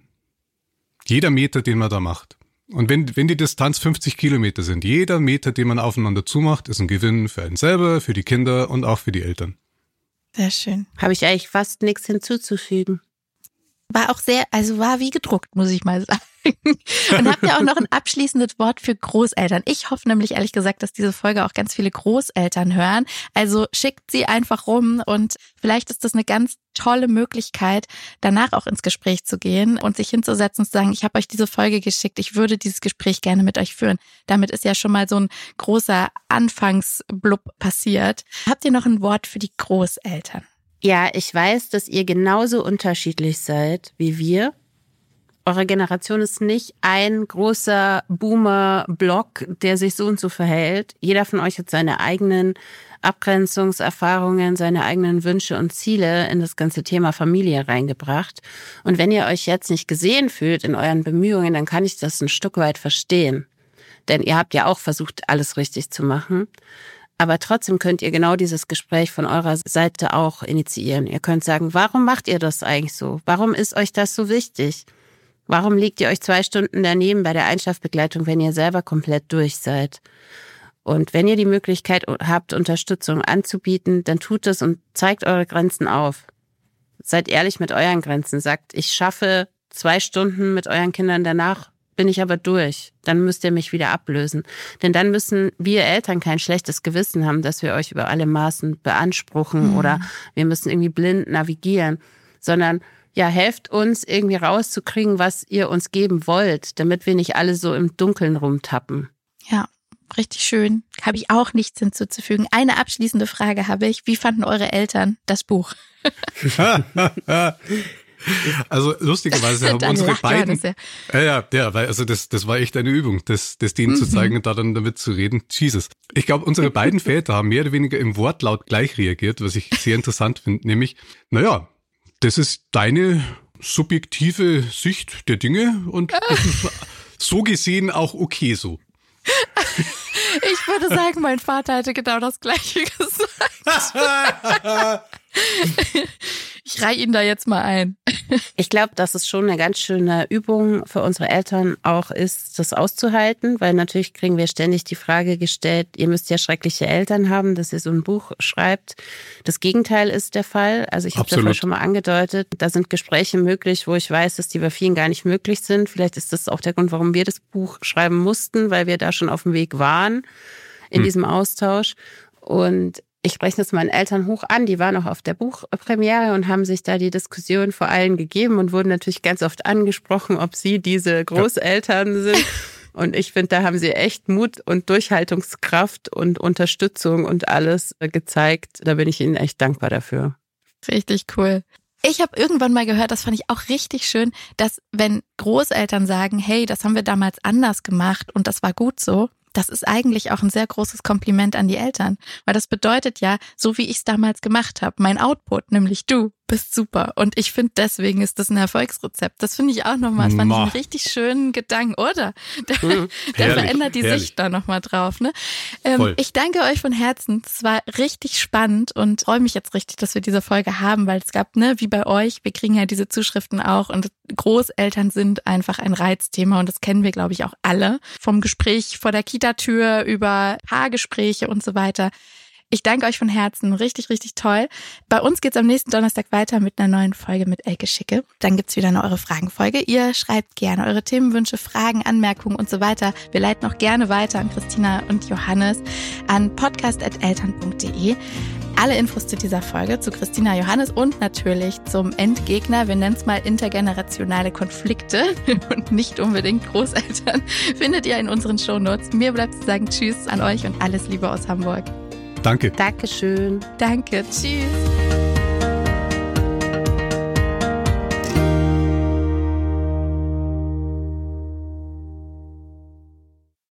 [SPEAKER 1] Jeder Meter, den man da macht. Und wenn, wenn die Distanz fünfzig Kilometer sind, jeder Meter, den man aufeinander zumacht, ist ein Gewinn für einen selber, für die Kinder und auch für die Eltern.
[SPEAKER 2] Sehr schön.
[SPEAKER 3] Habe ich eigentlich fast nichts hinzuzufügen.
[SPEAKER 2] War auch sehr, also war wie gedruckt, muss ich mal sagen. Und habt ihr auch noch ein abschließendes Wort für Großeltern? Ich hoffe nämlich ehrlich gesagt, dass diese Folge auch ganz viele Großeltern hören. Also schickt sie einfach rum und vielleicht ist das eine ganz tolle Möglichkeit, danach auch ins Gespräch zu gehen und sich hinzusetzen und zu sagen, ich habe euch diese Folge geschickt, ich würde dieses Gespräch gerne mit euch führen. Damit ist ja schon mal so ein großer Anfangsblub passiert. Habt ihr noch ein Wort für die Großeltern?
[SPEAKER 3] Ja, ich weiß, dass ihr genauso unterschiedlich seid wie wir. Eure Generation ist nicht ein großer Boomer-Block, der sich so und so verhält. Jeder von euch hat seine eigenen Abgrenzungserfahrungen, seine eigenen Wünsche und Ziele in das ganze Thema Familie reingebracht. Und wenn ihr euch jetzt nicht gesehen fühlt in euren Bemühungen, dann kann ich das ein Stück weit verstehen. Denn ihr habt ja auch versucht, alles richtig zu machen. Aber trotzdem könnt ihr genau dieses Gespräch von eurer Seite auch initiieren. Ihr könnt sagen, warum macht ihr das eigentlich so? Warum ist euch das so wichtig? Warum legt ihr euch zwei Stunden daneben bei der Einschlafbegleitung, wenn ihr selber komplett durch seid? Und wenn ihr die Möglichkeit habt, Unterstützung anzubieten, dann tut es und zeigt eure Grenzen auf. Seid ehrlich mit euren Grenzen. Sagt, ich schaffe zwei Stunden mit euren Kindern, danach bin ich aber durch. Dann müsst ihr mich wieder ablösen. Denn dann müssen wir Eltern kein schlechtes Gewissen haben, dass wir euch über alle Maßen beanspruchen mhm. oder wir müssen irgendwie blind navigieren, sondern ja, helft uns irgendwie rauszukriegen, was ihr uns geben wollt, damit wir nicht alle so im Dunkeln rumtappen.
[SPEAKER 2] Ja, richtig schön. Habe ich auch nichts hinzuzufügen. Eine abschließende Frage habe ich. Wie fanden eure Eltern das Buch?
[SPEAKER 1] Also lustigerweise haben unsere beiden, ja, ja, ja, weil also das, das war echt eine Übung, das, das denen mhm. zu zeigen und da dann damit zu reden. Jesus. Ich glaube, unsere beiden Väter haben mehr oder weniger im Wortlaut gleich reagiert, was ich sehr interessant finde, nämlich, naja, das ist deine subjektive Sicht der Dinge und das ist so gesehen auch okay so.
[SPEAKER 2] Ich würde sagen, mein Vater hätte genau das Gleiche gesagt. Ich reihe ihn da jetzt mal ein.
[SPEAKER 3] Ich glaube, dass es schon eine ganz schöne Übung für unsere Eltern auch ist, das auszuhalten, weil natürlich kriegen wir ständig die Frage gestellt, ihr müsst ja schreckliche Eltern haben, dass ihr so ein Buch schreibt. Das Gegenteil ist der Fall. Also ich habe das ja schon mal angedeutet, da sind Gespräche möglich, wo ich weiß, dass die bei vielen gar nicht möglich sind. Vielleicht ist das auch der Grund, warum wir das Buch schreiben mussten, weil wir da schon auf dem Weg waren in hm. diesem Austausch. Und ich spreche das meinen Eltern hoch an, die waren auch auf der Buchpremiere und haben sich da die Diskussion vor allen gegeben und wurden natürlich ganz oft angesprochen, ob sie diese Großeltern ja. sind. Und ich finde, da haben sie echt Mut und Durchhaltungskraft und Unterstützung und alles gezeigt. Da bin ich ihnen echt dankbar dafür.
[SPEAKER 2] Richtig cool. Ich habe irgendwann mal gehört, das fand ich auch richtig schön, dass wenn Großeltern sagen, hey, das haben wir damals anders gemacht und das war gut so, das ist eigentlich auch ein sehr großes Kompliment an die Eltern, weil das bedeutet ja, so wie ich es damals gemacht habe, mein Output, nämlich du, bist super. Und ich finde, deswegen ist das ein Erfolgsrezept. Das finde ich auch nochmal, das fand Ma. ich einen richtig schönen Gedanken, oder? Der, mhm. der herrlich, verändert die herrlich. Sicht da nochmal drauf. Ne? Ähm, ich danke euch von Herzen. Es war richtig spannend und freue mich jetzt richtig, dass wir diese Folge haben, weil es gab, ne, wie bei euch, wir kriegen ja diese Zuschriften auch und Großeltern sind einfach ein Reizthema und das kennen wir, glaube ich, auch alle. Vom Gespräch vor der Kita-Tür über Paargespräche und so weiter. Ich danke euch von Herzen, richtig, richtig toll. Bei uns geht's am nächsten Donnerstag weiter mit einer neuen Folge mit Elke Schicke. Dann gibt's wieder eine Eure Fragen-Folge. Ihr schreibt gerne eure Themenwünsche, Fragen, Anmerkungen und so weiter. Wir leiten auch gerne weiter an Christina und Johannes an podcast at eltern punkt de. Alle Infos zu dieser Folge, zu Christina, Johannes und natürlich zum Endgegner, wir nennen es mal intergenerationale Konflikte und nicht unbedingt Großeltern, findet ihr in unseren Shownotes. Mir bleibt zu sagen Tschüss an euch und alles Liebe aus Hamburg.
[SPEAKER 1] Danke.
[SPEAKER 3] Dankeschön.
[SPEAKER 2] Danke. Tschüss.